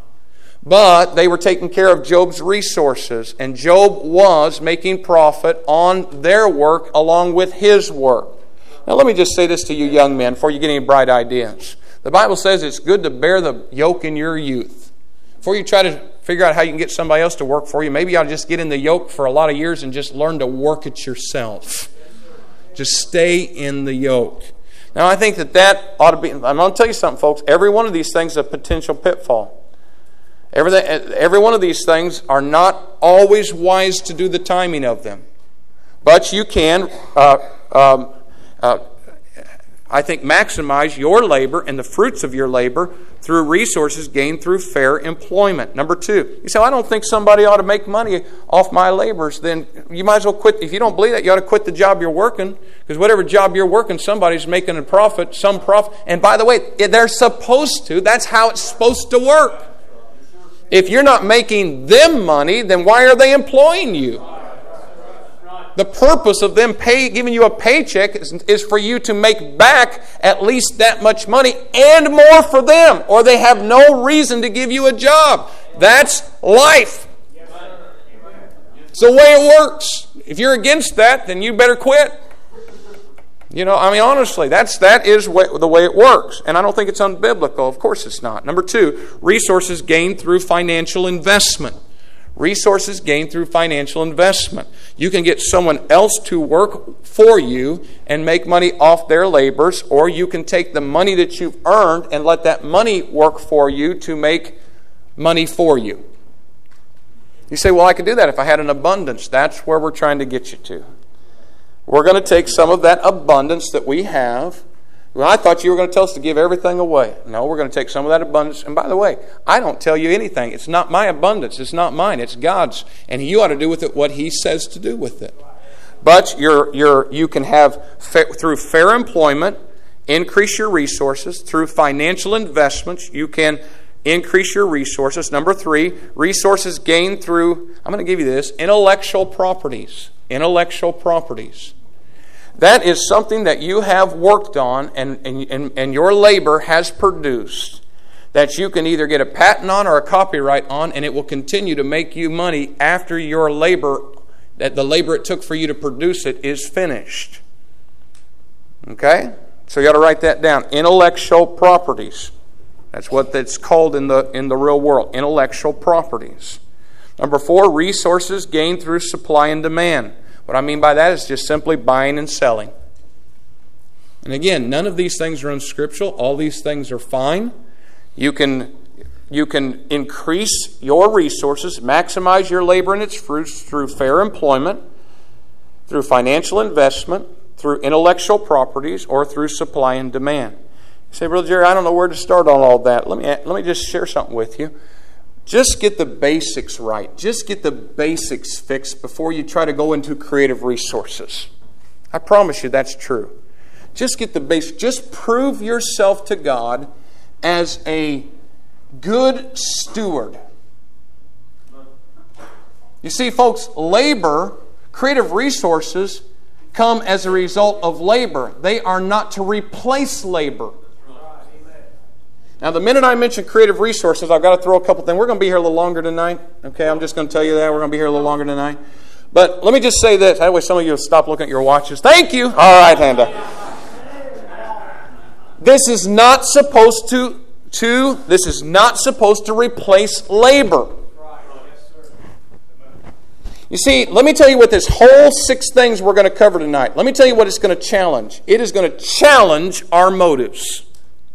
Speaker 1: But they were taking care of Job's resources. And Job was making profit on their work along with his work. Now let me just say this to you young men before you get any bright ideas. The Bible says it's good to bear the yoke in your youth. Before you try to figure out how you can get somebody else to work for you, maybe you ought to just get in the yoke for a lot of years and just learn to work it yourself. Just stay in the yoke. Now, I think that that ought to be... I'm going to tell you something, folks. Every one of these things is a potential pitfall. Everything, every one of these things are not always wise to do the timing of them. But you can, uh, um, uh, I think, maximize your labor and the fruits of your labor through resources gained through fair employment. Number two, you say, well, I don't think somebody ought to make money off my labors. Then you might as well quit. If you don't believe that, you ought to quit the job you're working, because whatever job you're working, somebody's making a profit, some profit. And by the way, they're supposed to. That's how it's supposed to work. If you're not making them money, then why are they employing you? The purpose of them pay, giving you a paycheck is, is for you to make back at least that much money and more for them, or they have no reason to give you a job. That's life. It's the way it works. If you're against that, then you better quit. You know, I mean, honestly, that's that is what, the way it works. And I don't think it's unbiblical. Of course it's not. Number two, resources gained through financial investment. Resources gained through financial investment. You can get someone else to work for you and make money off their labors, or you can take the money that you've earned and let that money work for you to make money for you. You say, well, I could do that if I had an abundance. That's where we're trying to get you to. We're going to take some of that abundance that we have. Well, I thought you were going to tell us to give everything away. No, we're going to take some of that abundance. And by the way, I don't tell you anything. It's not my abundance. It's not mine. It's God's. And you ought to do with it what He says to do with it. But you're, you're, you can have, through fair employment, increase your resources. Through financial investments, you can increase your resources. Number three, resources gained through, I'm going to give you this, intellectual properties. Intellectual properties. That is something that you have worked on and, and, and your labor has produced that you can either get a patent on or a copyright on, and it will continue to make you money after your labor, that the labor it took for you to produce it is finished. Okay? So you got to write that down. Intellectual properties. That's what that's called in the in the real world. Intellectual properties. Number four, resources gained through supply and demand. What I mean by that is just simply buying and selling. And again, none of these things are unscriptural. All these things are fine. You can, you can increase your resources, maximize your labor and its fruits through fair employment, through financial investment, through intellectual properties, or through supply and demand. You say, Brother Jerry, I don't know where to start on all that. Let me, let me just share something with you. Just get the basics right. Just get the basics fixed before you try to go into creative resources. I promise you that's true. Just get the basics. Just prove yourself to God as a good steward. You see, folks, labor, creative resources come as a result of labor. They are not to replace labor. Now, the minute I mention creative resources, I've got to throw a couple things. We're going to be here a little longer tonight. Okay, I'm just going to tell you that. We're going to be here a little longer tonight. But let me just say this. That way some of you will stop looking at your watches. Thank you. All right, Handa. This is not supposed to, to, this is not supposed to replace labor. You see, let me tell you what this whole six things we're going to cover tonight. Let me tell you what it's going to challenge. It is going to challenge our motives.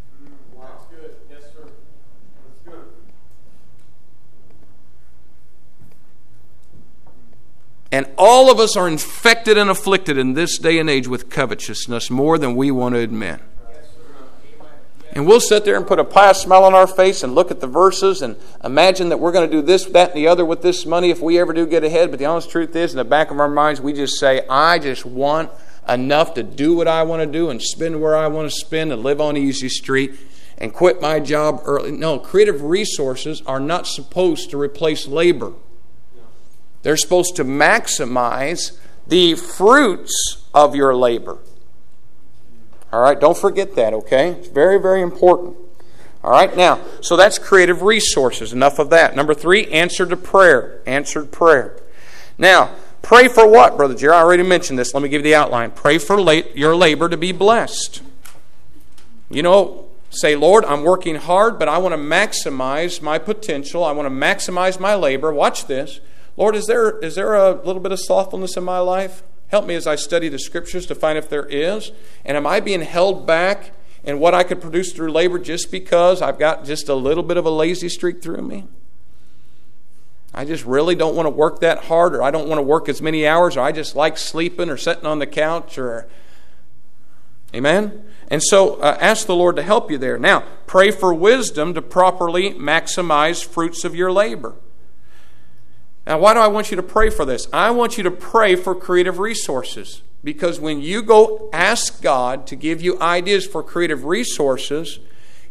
Speaker 1: And all of us are infected and afflicted in this day and age with covetousness more than we want to admit. And we'll sit there and put a pious smile on our face and look at the verses and imagine that we're going to do this, that, and the other with this money if we ever do get ahead. But the honest truth is, in the back of our minds, we just say, I just want enough to do what I want to do and spend where I want to spend and live on Easy Street and quit my job early. No, creative resources are not supposed to replace labor. They're supposed to maximize the fruits of your labor. All right, don't forget that, okay? It's very, very important. All right, now, so that's creative resources. Enough of that. Number three, answer to prayer. Answered prayer. Now, pray for what, Brother Jerry? I already mentioned this. Let me give you the outline. Pray for your labor to be blessed. You know, say, Lord, I'm working hard, but I want to maximize my potential. I want to maximize my labor. Watch this. Lord, is there is there a little bit of slothfulness in my life? Help me as I study the Scriptures to find if there is. And am I being held back in what I could produce through labor just because I've got just a little bit of a lazy streak through me? I just really don't want to work that hard, or I don't want to work as many hours, or I just like sleeping or sitting on the couch, or... Amen? And so uh, ask the Lord to help you there. Now, pray for wisdom to properly maximize fruits of your labor. Now, why do I want you to pray for this? I want you to pray for creative resources. Because when you go ask God to give you ideas for creative resources,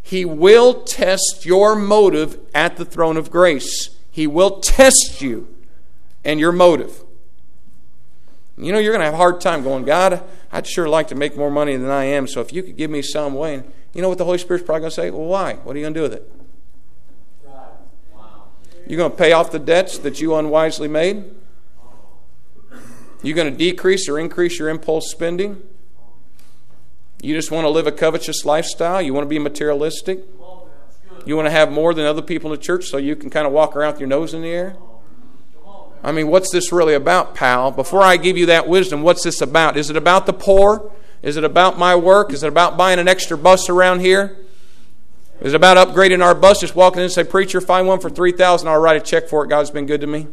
Speaker 1: He will test your motive at the throne of grace. He will test you and your motive. You know, you're going to have a hard time going, God, I'd sure like to make more money than I am, so if you could give me some way. And you know what the Holy Spirit's probably going to say? Well, why? What are you going to do with it? You're going to pay off the debts that you unwisely made? You're going to decrease or increase your impulse spending? You just want to live a covetous lifestyle? You want to be materialistic? You want to have more than other people in the church so you can kind of walk around with your nose in the air? I mean, what's this really about, pal? Before I give you that wisdom, what's this about? Is it about the poor? Is it about my work? Is it about buying an extra bus around here? Is it about upgrading our bus, just walking in and say, preacher, find one for three thousand dollars, I'll write a check for it. God's been good to me.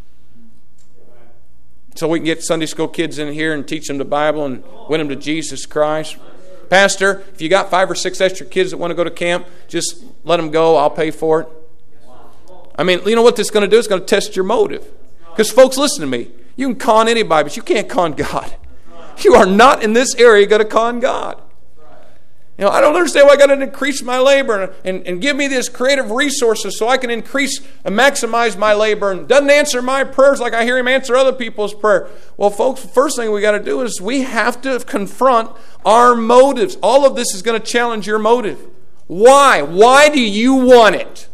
Speaker 1: So we can get Sunday school kids in here and teach them the Bible and win them to Jesus Christ. Pastor, if you got five or six extra kids that want to go to camp, just let them go. I'll pay for it. I mean, you know what this is going to do? It's going to test your motive. Because folks, listen to me. You can con anybody, but you can't con God. You are not in this area going to con God. You know, I don't understand why I got to increase my labor and, and, and give me these creative resources so I can increase and maximize my labor, and doesn't answer my prayers like I hear him answer other people's prayer. Well, folks, the first thing we got to do is we have to confront our motives. All of this is going to challenge your motive. Why? Why do you want it?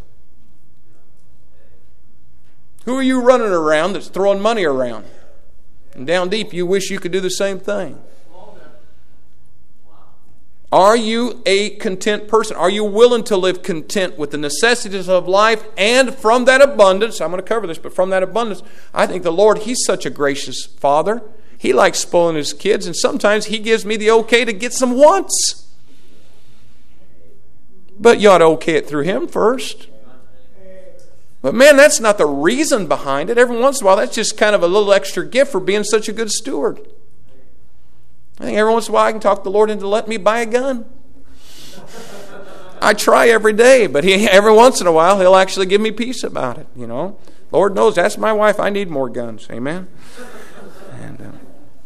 Speaker 1: Who are you running around that's throwing money around? And down deep, you wish you could do the same thing. Are you a content person? Are you willing to live content with the necessities of life? And from that abundance, I'm going to cover this, but from that abundance, I think the Lord, He's such a gracious Father. He likes spoiling His kids, and sometimes He gives me the okay to get some wants. But you ought to okay it through Him first. But man, that's not the reason behind it. Every once in a while, that's just kind of a little extra gift for being such a good steward. I think every once in a while I can talk the Lord into letting me buy a gun. I try every day, but he, every once in a while He'll actually give me peace about it. You know, Lord knows that's my wife. I need more guns. Amen. And uh,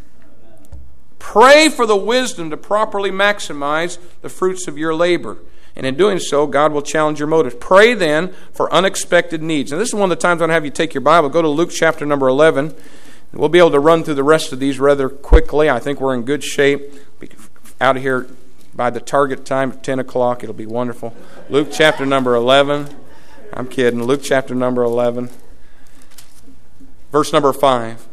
Speaker 1: pray for the wisdom to properly maximize the fruits of your labor. And in doing so, God will challenge your motives. Pray then for unexpected needs. And this is one of the times I'm going to have you take your Bible. Go to Luke chapter number eleven. We'll be able to run through the rest of these rather quickly. I think we're in good shape. Be out of here by the target time of ten o'clock. It'll be wonderful. Luke chapter number eleven. I'm kidding. Luke chapter number eleven. Verse number five.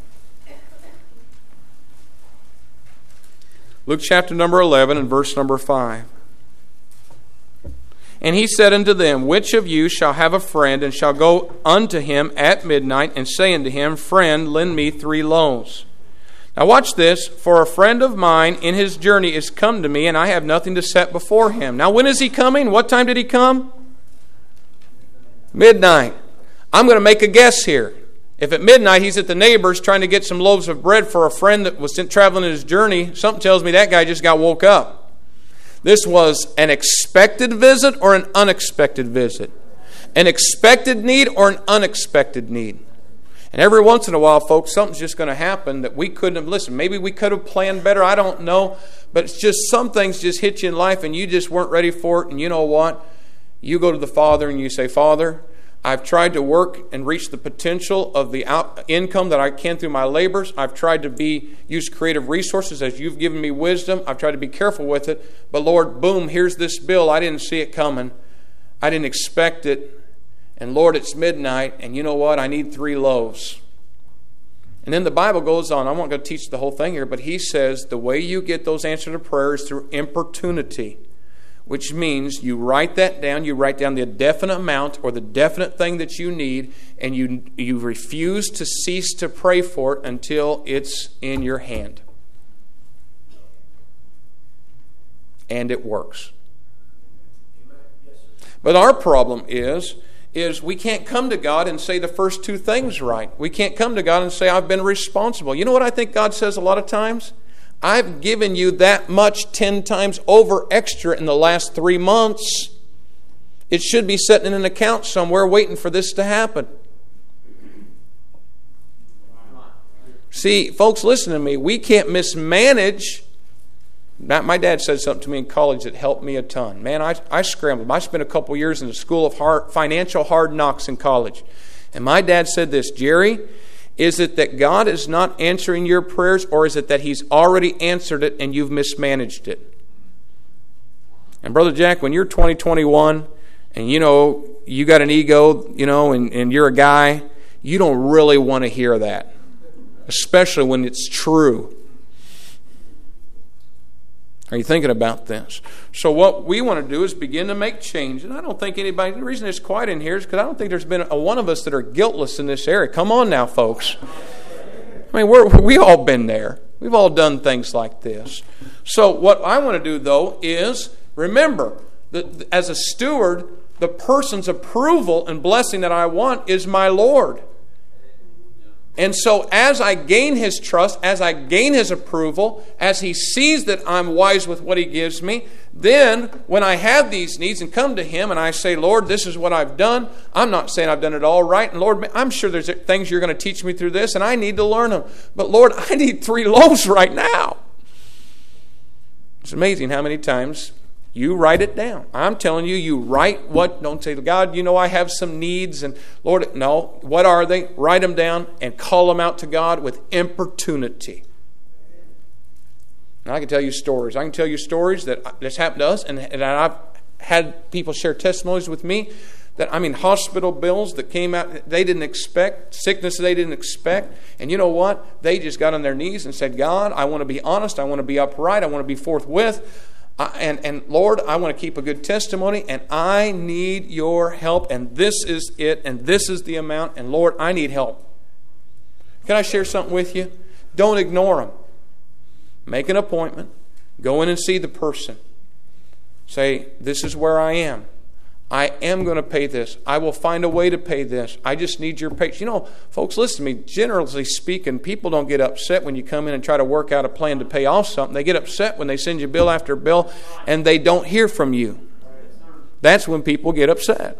Speaker 1: Luke chapter number eleven and verse number five. And he said unto them, which of you shall have a friend, and shall go unto him at midnight, and say unto him, Friend, lend me three loaves. Now watch this. For a friend of mine in his journey is come to me, and I have nothing to set before him. Now when is he coming? What time did he come? Midnight. I'm going to make a guess here. If at midnight he's at the neighbor's trying to get some loaves of bread for a friend that was traveling in his journey, something tells me that guy just got woke up. This was an expected visit or an unexpected visit? An expected need or an unexpected need? And every once in a while, folks, something's just going to happen that we couldn't have listened. Maybe we could have planned better. I don't know. But it's just some things just hit you in life and you just weren't ready for it. And you know what? You go to the Father and you say, Father, I've tried to work and reach the potential of the out income that I can through my labors. I've tried to be use creative resources as you've given me wisdom. I've tried to be careful with it. But Lord, boom, here's this bill. I didn't see it coming. I didn't expect it. And Lord, it's midnight, and you know what? I need three loaves. And then the Bible goes on. I'm not going to teach the whole thing here, but he says the way you get those answers to prayer is through importunity, which means you write that down. You write down the definite amount or the definite thing that you need, and you, you refuse to cease to pray for it until it's in your hand. And it works. But our problem is, is we can't come to God and say the first two things right. We can't come to God and say, I've been responsible. You know what I think God says a lot of times? I've given you that much ten times over extra in the last three months. It should be sitting in an account somewhere waiting for this to happen. See, folks, listen to me. We can't mismanage My dad said something to me in college that helped me a ton. Man, I, I scrambled. I spent a couple years in the school of hard, financial hard knocks in college. And my dad said this, Jerry, is it that God is not answering your prayers, or is it that He's already answered it and you've mismanaged it? And Brother Jack, when you're twenty, twenty-one, and you know, you got an ego, you know, and, and you're a guy, you don't really want to hear that. Especially when it's true. Are you thinking about this? So what we want to do is begin to make change. And I don't think anybody, the reason it's quiet in here is because I don't think there's been a one of us that are guiltless in this area. Come on now, folks. I mean, we're, we all been there. We've all done things like this. So what I want to do, though, is remember that as a steward, the person's approval and blessing that I want is my Lord. And so as I gain His trust, as I gain His approval, as He sees that I'm wise with what He gives me, then when I have these needs and come to Him and I say, Lord, this is what I've done. I'm not saying I've done it all right. And Lord, I'm sure there's things You're going to teach me through this and I need to learn them. But Lord, I need three loaves right now. It's amazing how many times you write it down. I'm telling you, you write what, don't say, God, you know I have some needs, and Lord, no, what are they? Write them down and call them out to God with importunity. And I can tell you stories. I can tell you stories that that's happened to us, and, and I've had people share testimonies with me that, I mean, hospital bills that came out they didn't expect, sickness they didn't expect, and you know what? They just got on their knees and said, God, I want to be honest, I want to be upright, I want to be forthwith. I, and, and Lord, I want to keep a good testimony, and I need Your help, and this is it, and this is the amount, and Lord, I need help. Can I share something with you? Don't ignore them. Make an appointment. Go in and see the person. Say, this is where I am. I am going to pay this. I will find a way to pay this. I just need your patience. You know, folks, listen to me. Generally speaking, people don't get upset when you come in and try to work out a plan to pay off something. They get upset when they send you bill after bill and they don't hear from you. That's when people get upset.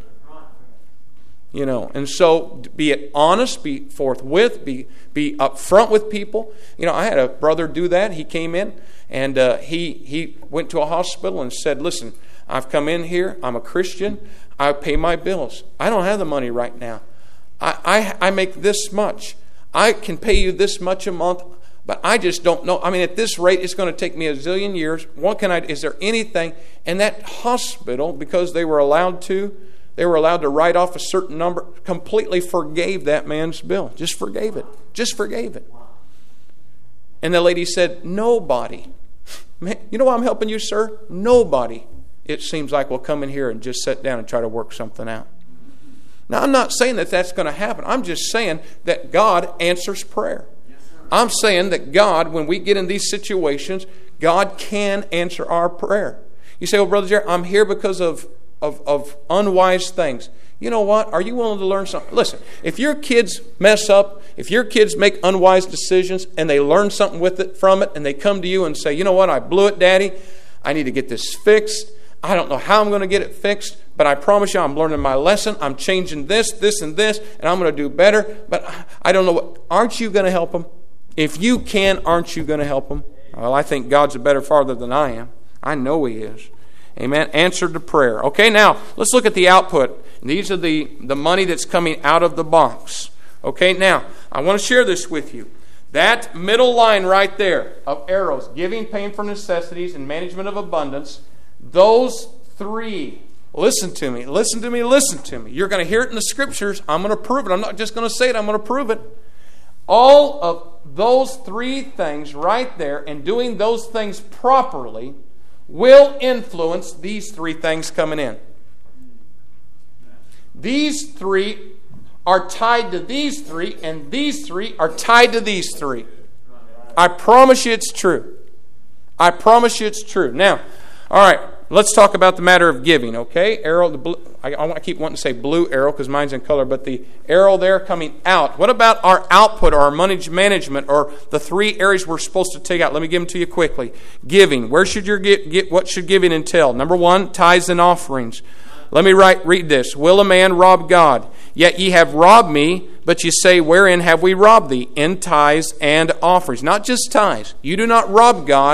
Speaker 1: You know, and so be it honest, be forthwith, be be upfront with people. You know, I had a brother do that. He came in and uh, he he went to a hospital and said, listen, I've come in here. I'm a Christian. I pay my bills. I don't have the money right now. I, I, I make this much. I can pay you this much a month, but I just don't know. I mean, at this rate, it's going to take me a zillion years. What can I? Is there anything? And that hospital, because they were allowed to, they were allowed to write off a certain number, completely forgave that man's bill. Just forgave it. Just forgave it. And the lady said, nobody. Man, you know why I'm helping you, sir? Nobody. It seems like we'll come in here and just sit down and try to work something out. Now, I'm not saying that that's going to happen. I'm just saying that God answers prayer. I'm saying that God, when we get in these situations, God can answer our prayer. You say, well, Brother Jerry, I'm here because of, of, of unwise things. You know what? Are you willing to learn something? Listen, if your kids mess up, if your kids make unwise decisions and they learn something with it from it and they come to you and say, you know what? I blew it, Daddy. I need to get this fixed. I don't know how I'm going to get it fixed, but I promise you I'm learning my lesson. I'm changing this, this, and this, and I'm going to do better. But I don't know what. Aren't you going to help them? If you can, aren't you going to help them? Well, I think God's a better Father than I am. I know He is. Amen. Answer to prayer. Okay, now let's look at the output. These are the, the money that's coming out of the box. Okay, now I want to share this with you. That middle line right there of arrows, giving, paying for necessities, and management of abundance, those three, listen to me, listen to me, listen to me. You're going to hear it in the Scriptures. I'm going to prove it. I'm not just going to say it. I'm going to prove it. All of those three things right there and doing those things properly will influence these three things coming in. These three are tied to these three, and these three are tied to these three. I promise you it's true. I promise you it's true. Now, all right, let's talk about the matter of giving, okay? Arrow, the blue, I, I keep wanting to say blue arrow because mine's in color, but the arrow there coming out. What about our output or our money management or the three areas we're supposed to take out? Let me give them to you quickly. Giving. Where should your get, get what should giving entail? Number one, tithes and offerings. Let me write, read this. Will a man rob God? Yet ye have robbed me, but ye say, wherein have we robbed thee? In tithes and offerings. Not just tithes. You do not rob God.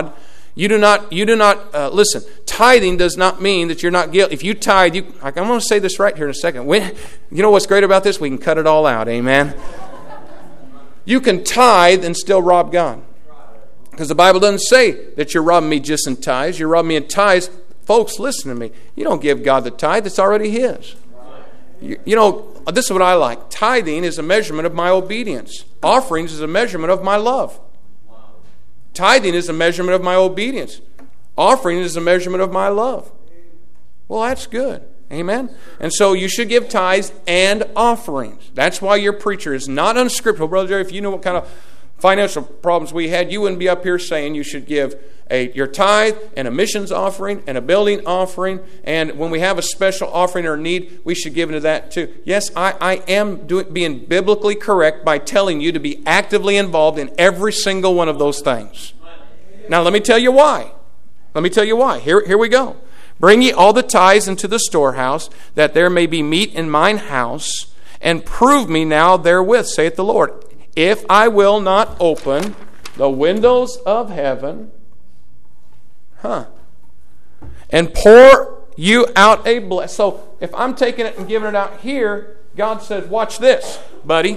Speaker 1: You do not, you do not, uh, listen, tithing does not mean that you're not guilty. If you tithe, you, I'm going to say this right here in a second. When, you know what's great about this? We can cut it all out, amen? You can tithe and still rob God. Because the Bible doesn't say that you're robbing me just in tithes. You're robbing me in tithes. Folks, listen to me. You don't give God the tithe. It's already His. You, you know, this is what I like. Tithing is a measurement of my obedience. Offerings is a measurement of my love. Tithing is a measurement of my obedience. Offering is a measurement of my love. Well, that's good. Amen? And so you should give tithes and offerings. That's why your preacher is not unscriptural. Brother Jerry, if you knew what kind of financial problems we had, you wouldn't be up here saying you should give a, your tithe and a missions offering and a building offering. And when we have a special offering or need, we should give into that too. Yes, I, I am doing, being biblically correct by telling you to be actively involved in every single one of those things. Now let me tell you why. Let me tell you why. Here, here we go. Bring ye all the tithes into the storehouse, that there may be meat in mine house, and prove me now therewith, saith the Lord. If I will not open the windows of heaven, huh, and pour you out a blessing. So if I'm taking it and giving it out here, God says, watch this, buddy.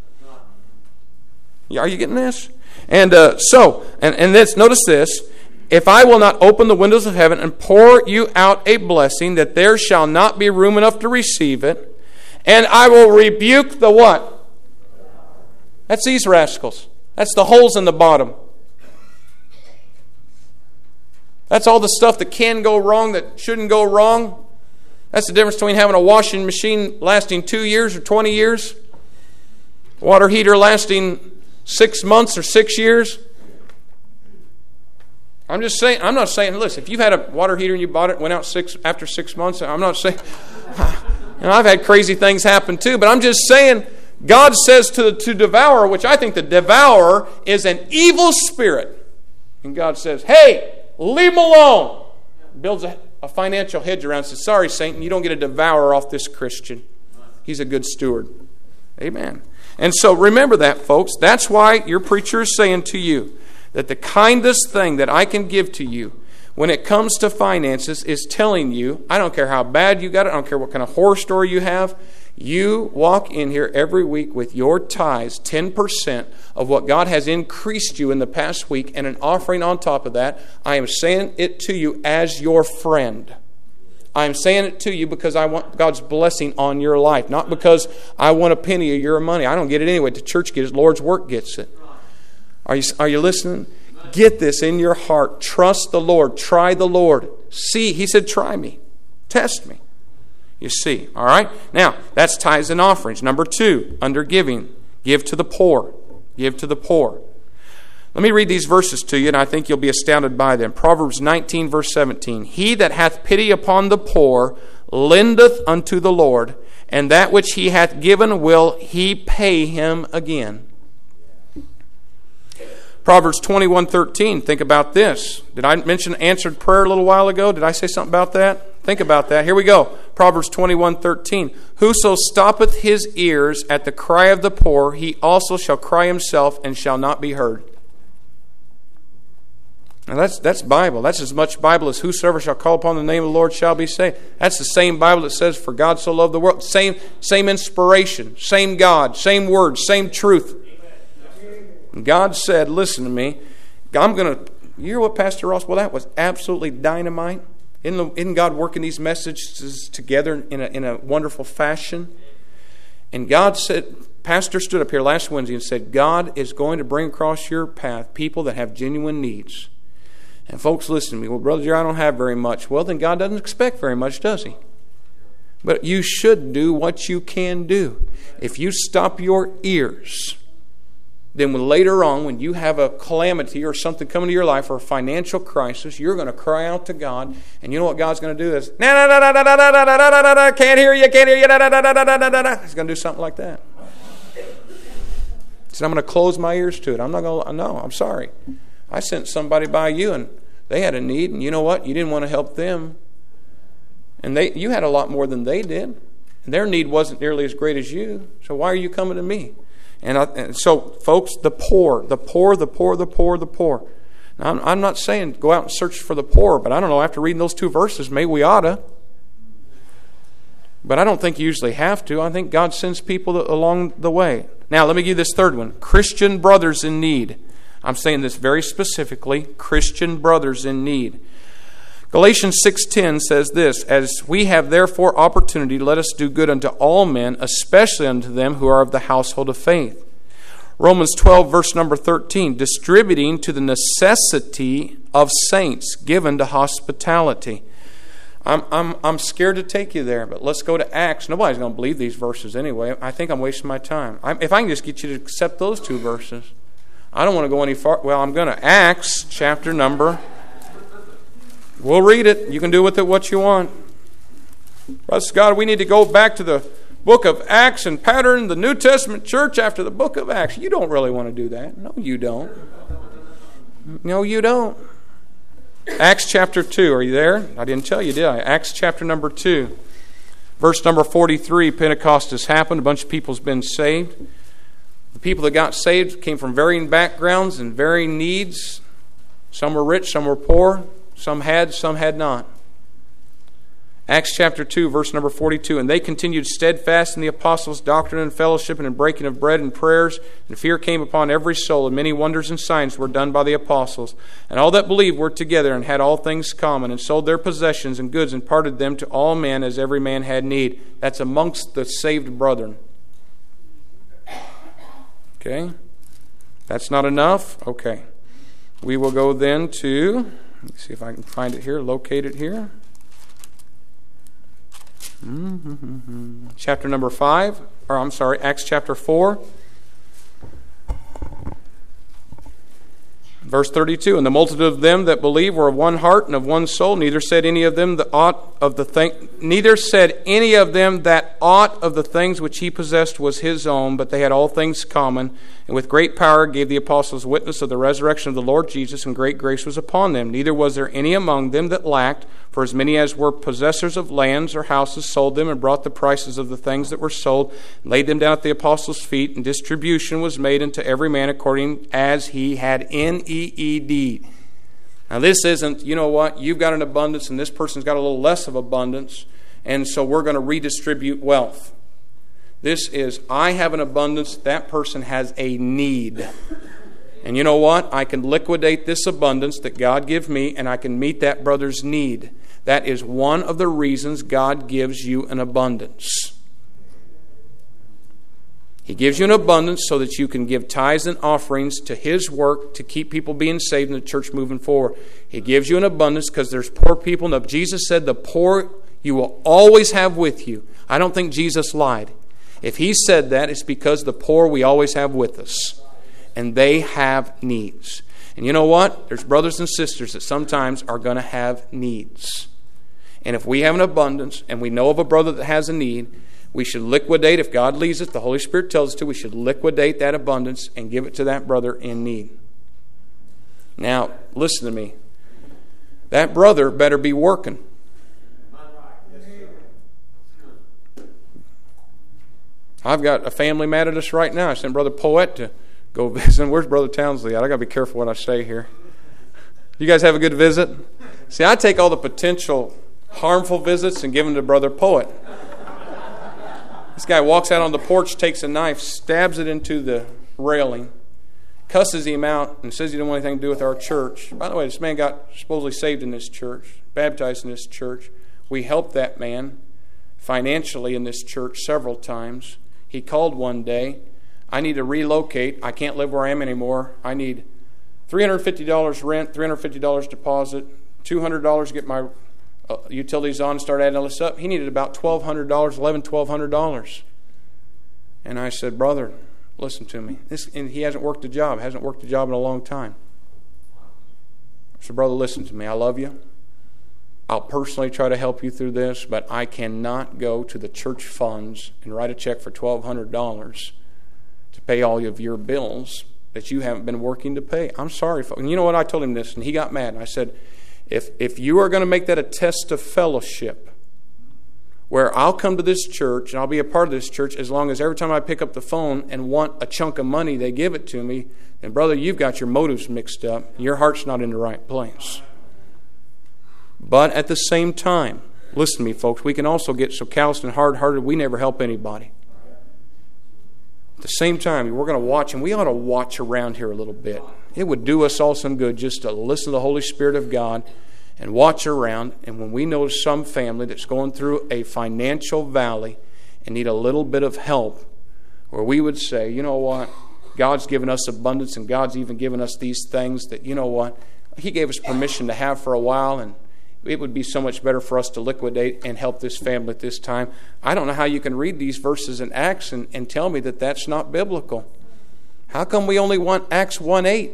Speaker 1: Are you getting this? And uh, so, and, and this, notice this. If I will not open the windows of heaven and pour you out a blessing, that there shall not be room enough to receive it, and I will rebuke the what? That's these rascals. That's the holes in the bottom. That's all the stuff that can go wrong, that shouldn't go wrong. That's the difference between having a washing machine lasting two years or twenty years, water heater lasting six months or six years. I'm just saying, I'm not saying, listen, if you've had a water heater and you bought it, went out six after six months, I'm not saying, you know, I've had crazy things happen too, but I'm just saying, God says to, to devour, which I think the devourer is an evil spirit. And God says, hey, leave him alone. Builds a, a financial hedge around and says, sorry, Satan, you don't get a devourer off this Christian. He's a good steward. Amen. And so remember that, folks. That's why your preacher is saying to you that the kindest thing that I can give to you when it comes to finances is telling you, I don't care how bad you got it, I don't care what kind of horror story you have, you walk in here every week with your tithes, ten percent of what God has increased you in the past week, and an offering on top of that. I am saying it to you as your friend. I am saying it to you because I want God's blessing on your life, not because I want a penny of your money. I don't get it anyway. The church gets it. Lord's work gets it. Are you, are you listening? Get this in your heart. Trust the Lord. Try the Lord. See, He said, try me. Test me. You see, all right? Now, that's tithes and offerings. Number two, under giving, give to the poor. Give to the poor. Let me read these verses to you, and I think you'll be astounded by them. Proverbs nineteen, verse seventeen. He that hath pity upon the poor lendeth unto the Lord, and that which he hath given will he pay him again. Proverbs twenty-one, thirteen. Think about this. Did I mention answered prayer a little while ago? Did I say something about that? Think about that. Here we go. Proverbs twenty-one, thirteen. Whoso stoppeth his ears at the cry of the poor, he also shall cry himself and shall not be heard. Now that's that's Bible. That's as much Bible as whosoever shall call upon the name of the Lord shall be saved. That's the same Bible that says, for God so loved the world. Same, same inspiration, same God, same word, same truth. God said, listen to me, I'm going to, you hear what Pastor Ross, well, that was absolutely dynamite. Isn't, isn't God working these messages together in a, in a wonderful fashion? And God said, Pastor stood up here last Wednesday and said, God is going to bring across your path people that have genuine needs. And folks, listen to me. Well, Brother Jerry, I don't have very much. Well, then God doesn't expect very much, does He? But you should do what you can do. If you stop your ears, then when later on, when you have a calamity or something coming to your life or a financial crisis, you're going to cry out to God. And you know what God's going to do is, na na na na na na na na na na na, can't hear you, can't hear you, na na na na na na na. He's going to do something like that. He said, I'm going to close my ears to it. I'm not going to, no, I'm sorry. I sent somebody by you and they had a need, and you know what? You didn't want to help them. And they, you had a lot more than they did. And their need wasn't nearly as great as you. So why are you coming to me? And, I, and so, folks, the poor, the poor, the poor, the poor, the poor. Now, I'm, I'm not saying go out and search for the poor, but I don't know, after reading those two verses, maybe we ought to. But I don't think you usually have to. I think God sends people along the way. Now, let me give you this third one. Christian brothers in need. I'm saying this very specifically. Christian brothers in need. Galatians six ten says this, "As we have therefore opportunity, let us do good unto all men, especially unto them who are of the household of faith." Romans twelve, verse number thirteen, "Distributing to the necessity of saints, given to hospitality." I'm, I'm, I'm scared to take you there, but let's go to Acts. Nobody's going to believe these verses anyway. I think I'm wasting my time. I, if I can just get you to accept those two verses. I don't want to go any far. Well, I'm going to. Acts chapter number. We'll read it. You can do with it what you want. Brother Scott, we need to go back to the book of Acts and pattern the New Testament church after the book of Acts. You don't really want to do that. No, you don't. No, you don't. Acts chapter two. Are you there? I didn't tell you, did I? Acts chapter number two. Verse number forty-three. Pentecost has happened. A bunch of people's been saved. The people that got saved came from varying backgrounds and varying needs. Some were rich, some were poor. Some had, some had not. Acts chapter two, verse number forty-two. "And they continued steadfast in the apostles' doctrine and fellowship, and in breaking of bread and prayers. And fear came upon every soul, and many wonders and signs were done by the apostles. And all that believed were together, and had all things common, and sold their possessions and goods, and parted them to all men as every man had need." That's amongst the saved brethren. Okay? That's not enough? Okay. We will go then to, let me see if I can find it here, locate it here. Mm-hmm. Chapter number five, or I'm sorry, Acts chapter four. Verse thirty-two, "And the multitude of them that believed were of one heart and of one soul. Neither said any of them that aught of the thing, neither said any of them that aught of the things which he possessed was his own, but they had all things common. And with great power gave the apostles witness of the resurrection of the Lord Jesus, and great grace was upon them. Neither was there any among them that lacked, for as many as were possessors of lands or houses sold them, and brought the prices of the things that were sold, and laid them down at the apostles' feet, and distribution was made unto every man according as he had N E E D. Now this isn't, you know what, you've got an abundance and this person's got a little less of abundance, and so we're going to redistribute wealth. This is, I have an abundance, that person has a need. And you know what? I can liquidate this abundance that God gives me, and I can meet that brother's need. That is one of the reasons God gives you an abundance. He gives you an abundance so that you can give tithes and offerings to His work to keep people being saved and the church moving forward. He gives you an abundance because there's poor people. Now, Jesus said the poor you will always have with you. I don't think Jesus lied. If He said that, it's because the poor we always have with us. And they have needs. And you know what? There's brothers and sisters that sometimes are going to have needs. And if we have an abundance and we know of a brother that has a need, we should liquidate, if God leads it, the Holy Spirit tells us to, we should liquidate that abundance and give it to that brother in need. Now, listen to me. That brother better be working. I've got a family mad at us right now. I sent Brother Poet to go visit. Where's Brother Townsley at? I got to be careful what I say here. You guys have a good visit? See, I take all the potential harmful visits and give them to Brother Poet. This guy walks out on the porch, takes a knife, stabs it into the railing, cusses him out, and says he didn't want anything to do with our church. By the way, this man got supposedly saved in this church, baptized in this church. We helped that man financially in this church several times. He called one day, I need to relocate. I can't live where I am anymore. I need three hundred fifty dollars rent, three hundred fifty dollars deposit, two hundred dollars to get my uh, utilities on and start adding all this up. He needed about twelve hundred dollars, eleven hundred dollars, twelve hundred dollars. And I said, brother, listen to me. This, and he hasn't worked a job, hasn't worked a job in a long time. I said, brother, listen to me. I love you. I'll personally try to help you through this, but I cannot go to the church funds and write a check for twelve hundred dollars to pay all of your bills that you haven't been working to pay. I'm sorry. And you know what? I told him this, and he got mad. I said, if, if you are going to make that a test of fellowship, where I'll come to this church and I'll be a part of this church as long as every time I pick up the phone and want a chunk of money, they give it to me. And brother, you've got your motives mixed up. Your heart's not in the right place. But at the same time, listen to me, folks, we can also get so calloused and hard-hearted we never help anybody. At the same time, we're going to watch, and we ought to watch around here a little bit. It would do us all some good just to listen to the Holy Spirit of God and watch around. And when we know some family that's going through a financial valley and need a little bit of help, where we would say, you know what, God's given us abundance, and God's even given us these things that, you know what, He gave us permission to have for a while, and it would be so much better for us to liquidate and help this family at this time. I don't know how you can read these verses in Acts and, and tell me that that's not biblical. How come we only want Acts one eight?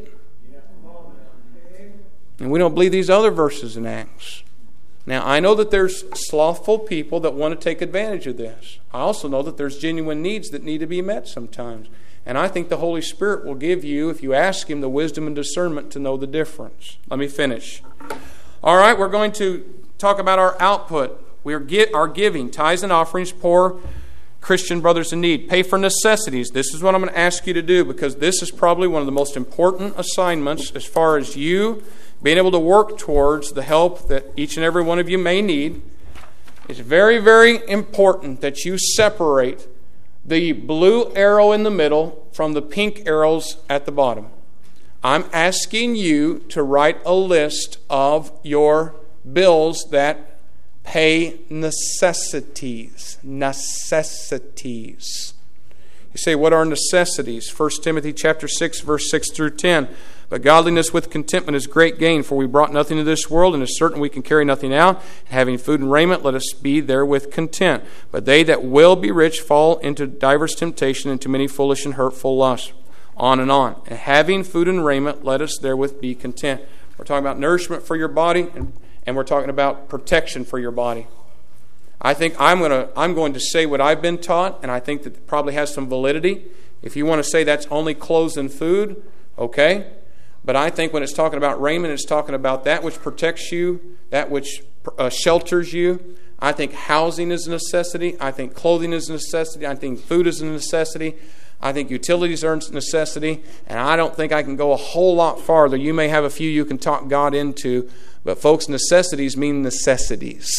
Speaker 1: And we don't believe these other verses in Acts. Now, I know that there's slothful people that want to take advantage of this. I also know that there's genuine needs that need to be met sometimes. And I think the Holy Spirit will give you, if you ask Him, the wisdom and discernment to know the difference. Let me finish. All right, we're going to talk about our output. We are gi- our giving, tithes and offerings, poor Christian brothers in need. Pay for necessities. This is what I'm going to ask you to do, because this is probably one of the most important assignments as far as you being able to work towards the help that each and every one of you may need. It's very, very important that you separate the blue arrow in the middle from the pink arrows at the bottom. I'm asking you to write a list of your bills that pay necessities. Necessities. You say, what are necessities? First Timothy chapter six, verse six through ten. But godliness with contentment is great gain, for we brought nothing to this world, and is certain we can carry nothing out. And having food and raiment, let us be therewith content. But they that will be rich fall into divers temptation, into many foolish and hurtful lusts. On and on. And having food and raiment, let us therewith be content. We're talking about nourishment for your body, and, and we're talking about protection for your body. I think I'm going to I'm going to say what I've been taught, and I think that it probably has some validity. If you want to say that's only clothes and food, okay. But I think when it's talking about raiment, it's talking about that which protects you, that which uh, shelters you. I think housing is a necessity. I think clothing is a necessity. I think food is a necessity. I think utilities are a necessity. And I don't think I can go a whole lot farther. You may have a few you can talk God into. But folks, necessities mean necessities.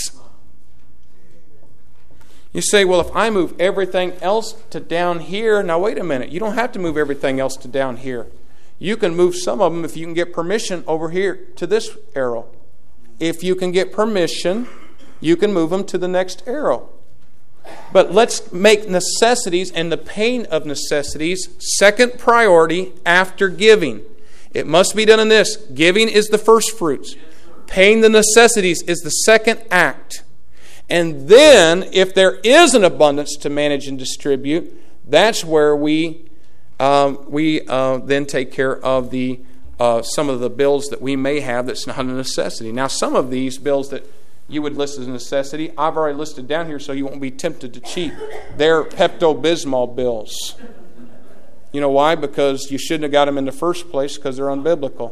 Speaker 1: You say, well, if I move everything else to down here. Now, wait a minute. You don't have to move everything else to down here. You can move some of them if you can get permission over here to this arrow. If you can get permission, you can move them to the next arrow. But let's make necessities and the pain of necessities second priority after giving. It must be done in this. Giving is the first fruits. Paying the necessities is the second act. And then, if there is an abundance to manage and distribute, that's where we um, we uh, then take care of the uh, some of the bills that we may have that's not a necessity. Now, some of these bills that you would list as a necessity, I've already listed down here so you won't be tempted to cheat. They're Pepto-Bismol bills. You know why? Because you shouldn't have got them in the first place because they're unbiblical.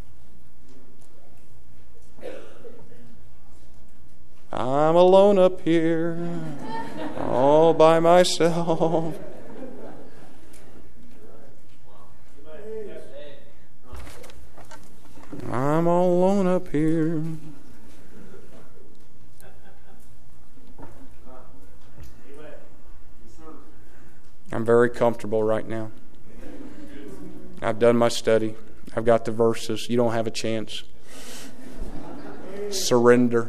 Speaker 1: I'm alone up here, all by myself. I'm all alone up here. I'm very comfortable right now. I've done my study. I've got the verses. You don't have a chance. Surrender.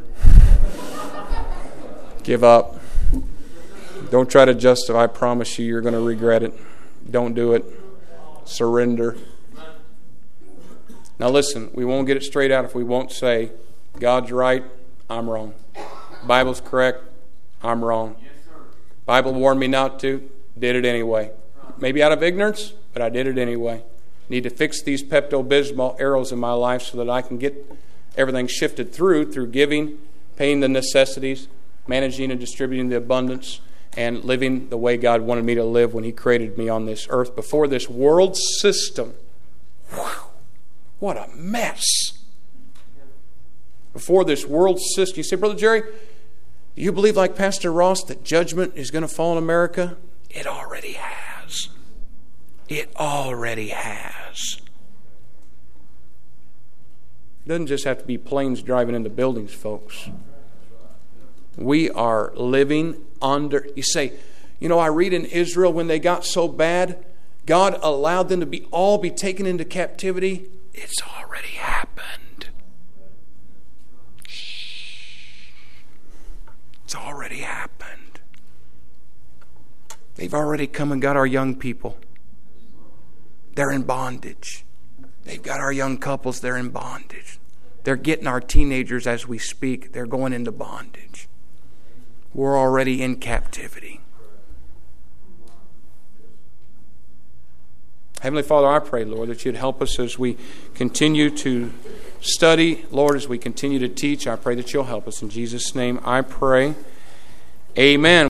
Speaker 1: Give up. Don't try to justify. I promise you, you're going to regret it. Don't do it. Surrender. Now listen, we won't get it straight out if we won't say, God's right, I'm wrong. Bible's correct, I'm wrong. Bible warned me not to, did it anyway. Maybe out of ignorance, but I did it anyway. Need to fix these Pepto-Bismol arrows in my life so that I can get everything shifted through, through giving, paying the necessities, managing and distributing the abundance, and living the way God wanted me to live when He created me on this earth. Before this world system, whew, what a mess. Before this world system. You say, Brother Jerry, Do you believe, like Pastor Ross, that judgment is going to fall in America? It already has. It already has. It doesn't just have to be planes driving into buildings, folks. We are living under... You say, you know, I read in Israel when they got so bad, God allowed them to be all be taken into captivity. It's already happened. It's already happened. They've already come and got our young people. They're in bondage. They've got our young couples, they're in bondage. They're getting our teenagers as we speak. They're going into bondage. We're already in captivity. Heavenly Father, I pray, Lord, that you'd help us as we continue to study. Lord, as we continue to teach, I pray that you'll help us. In Jesus' name I pray. Amen.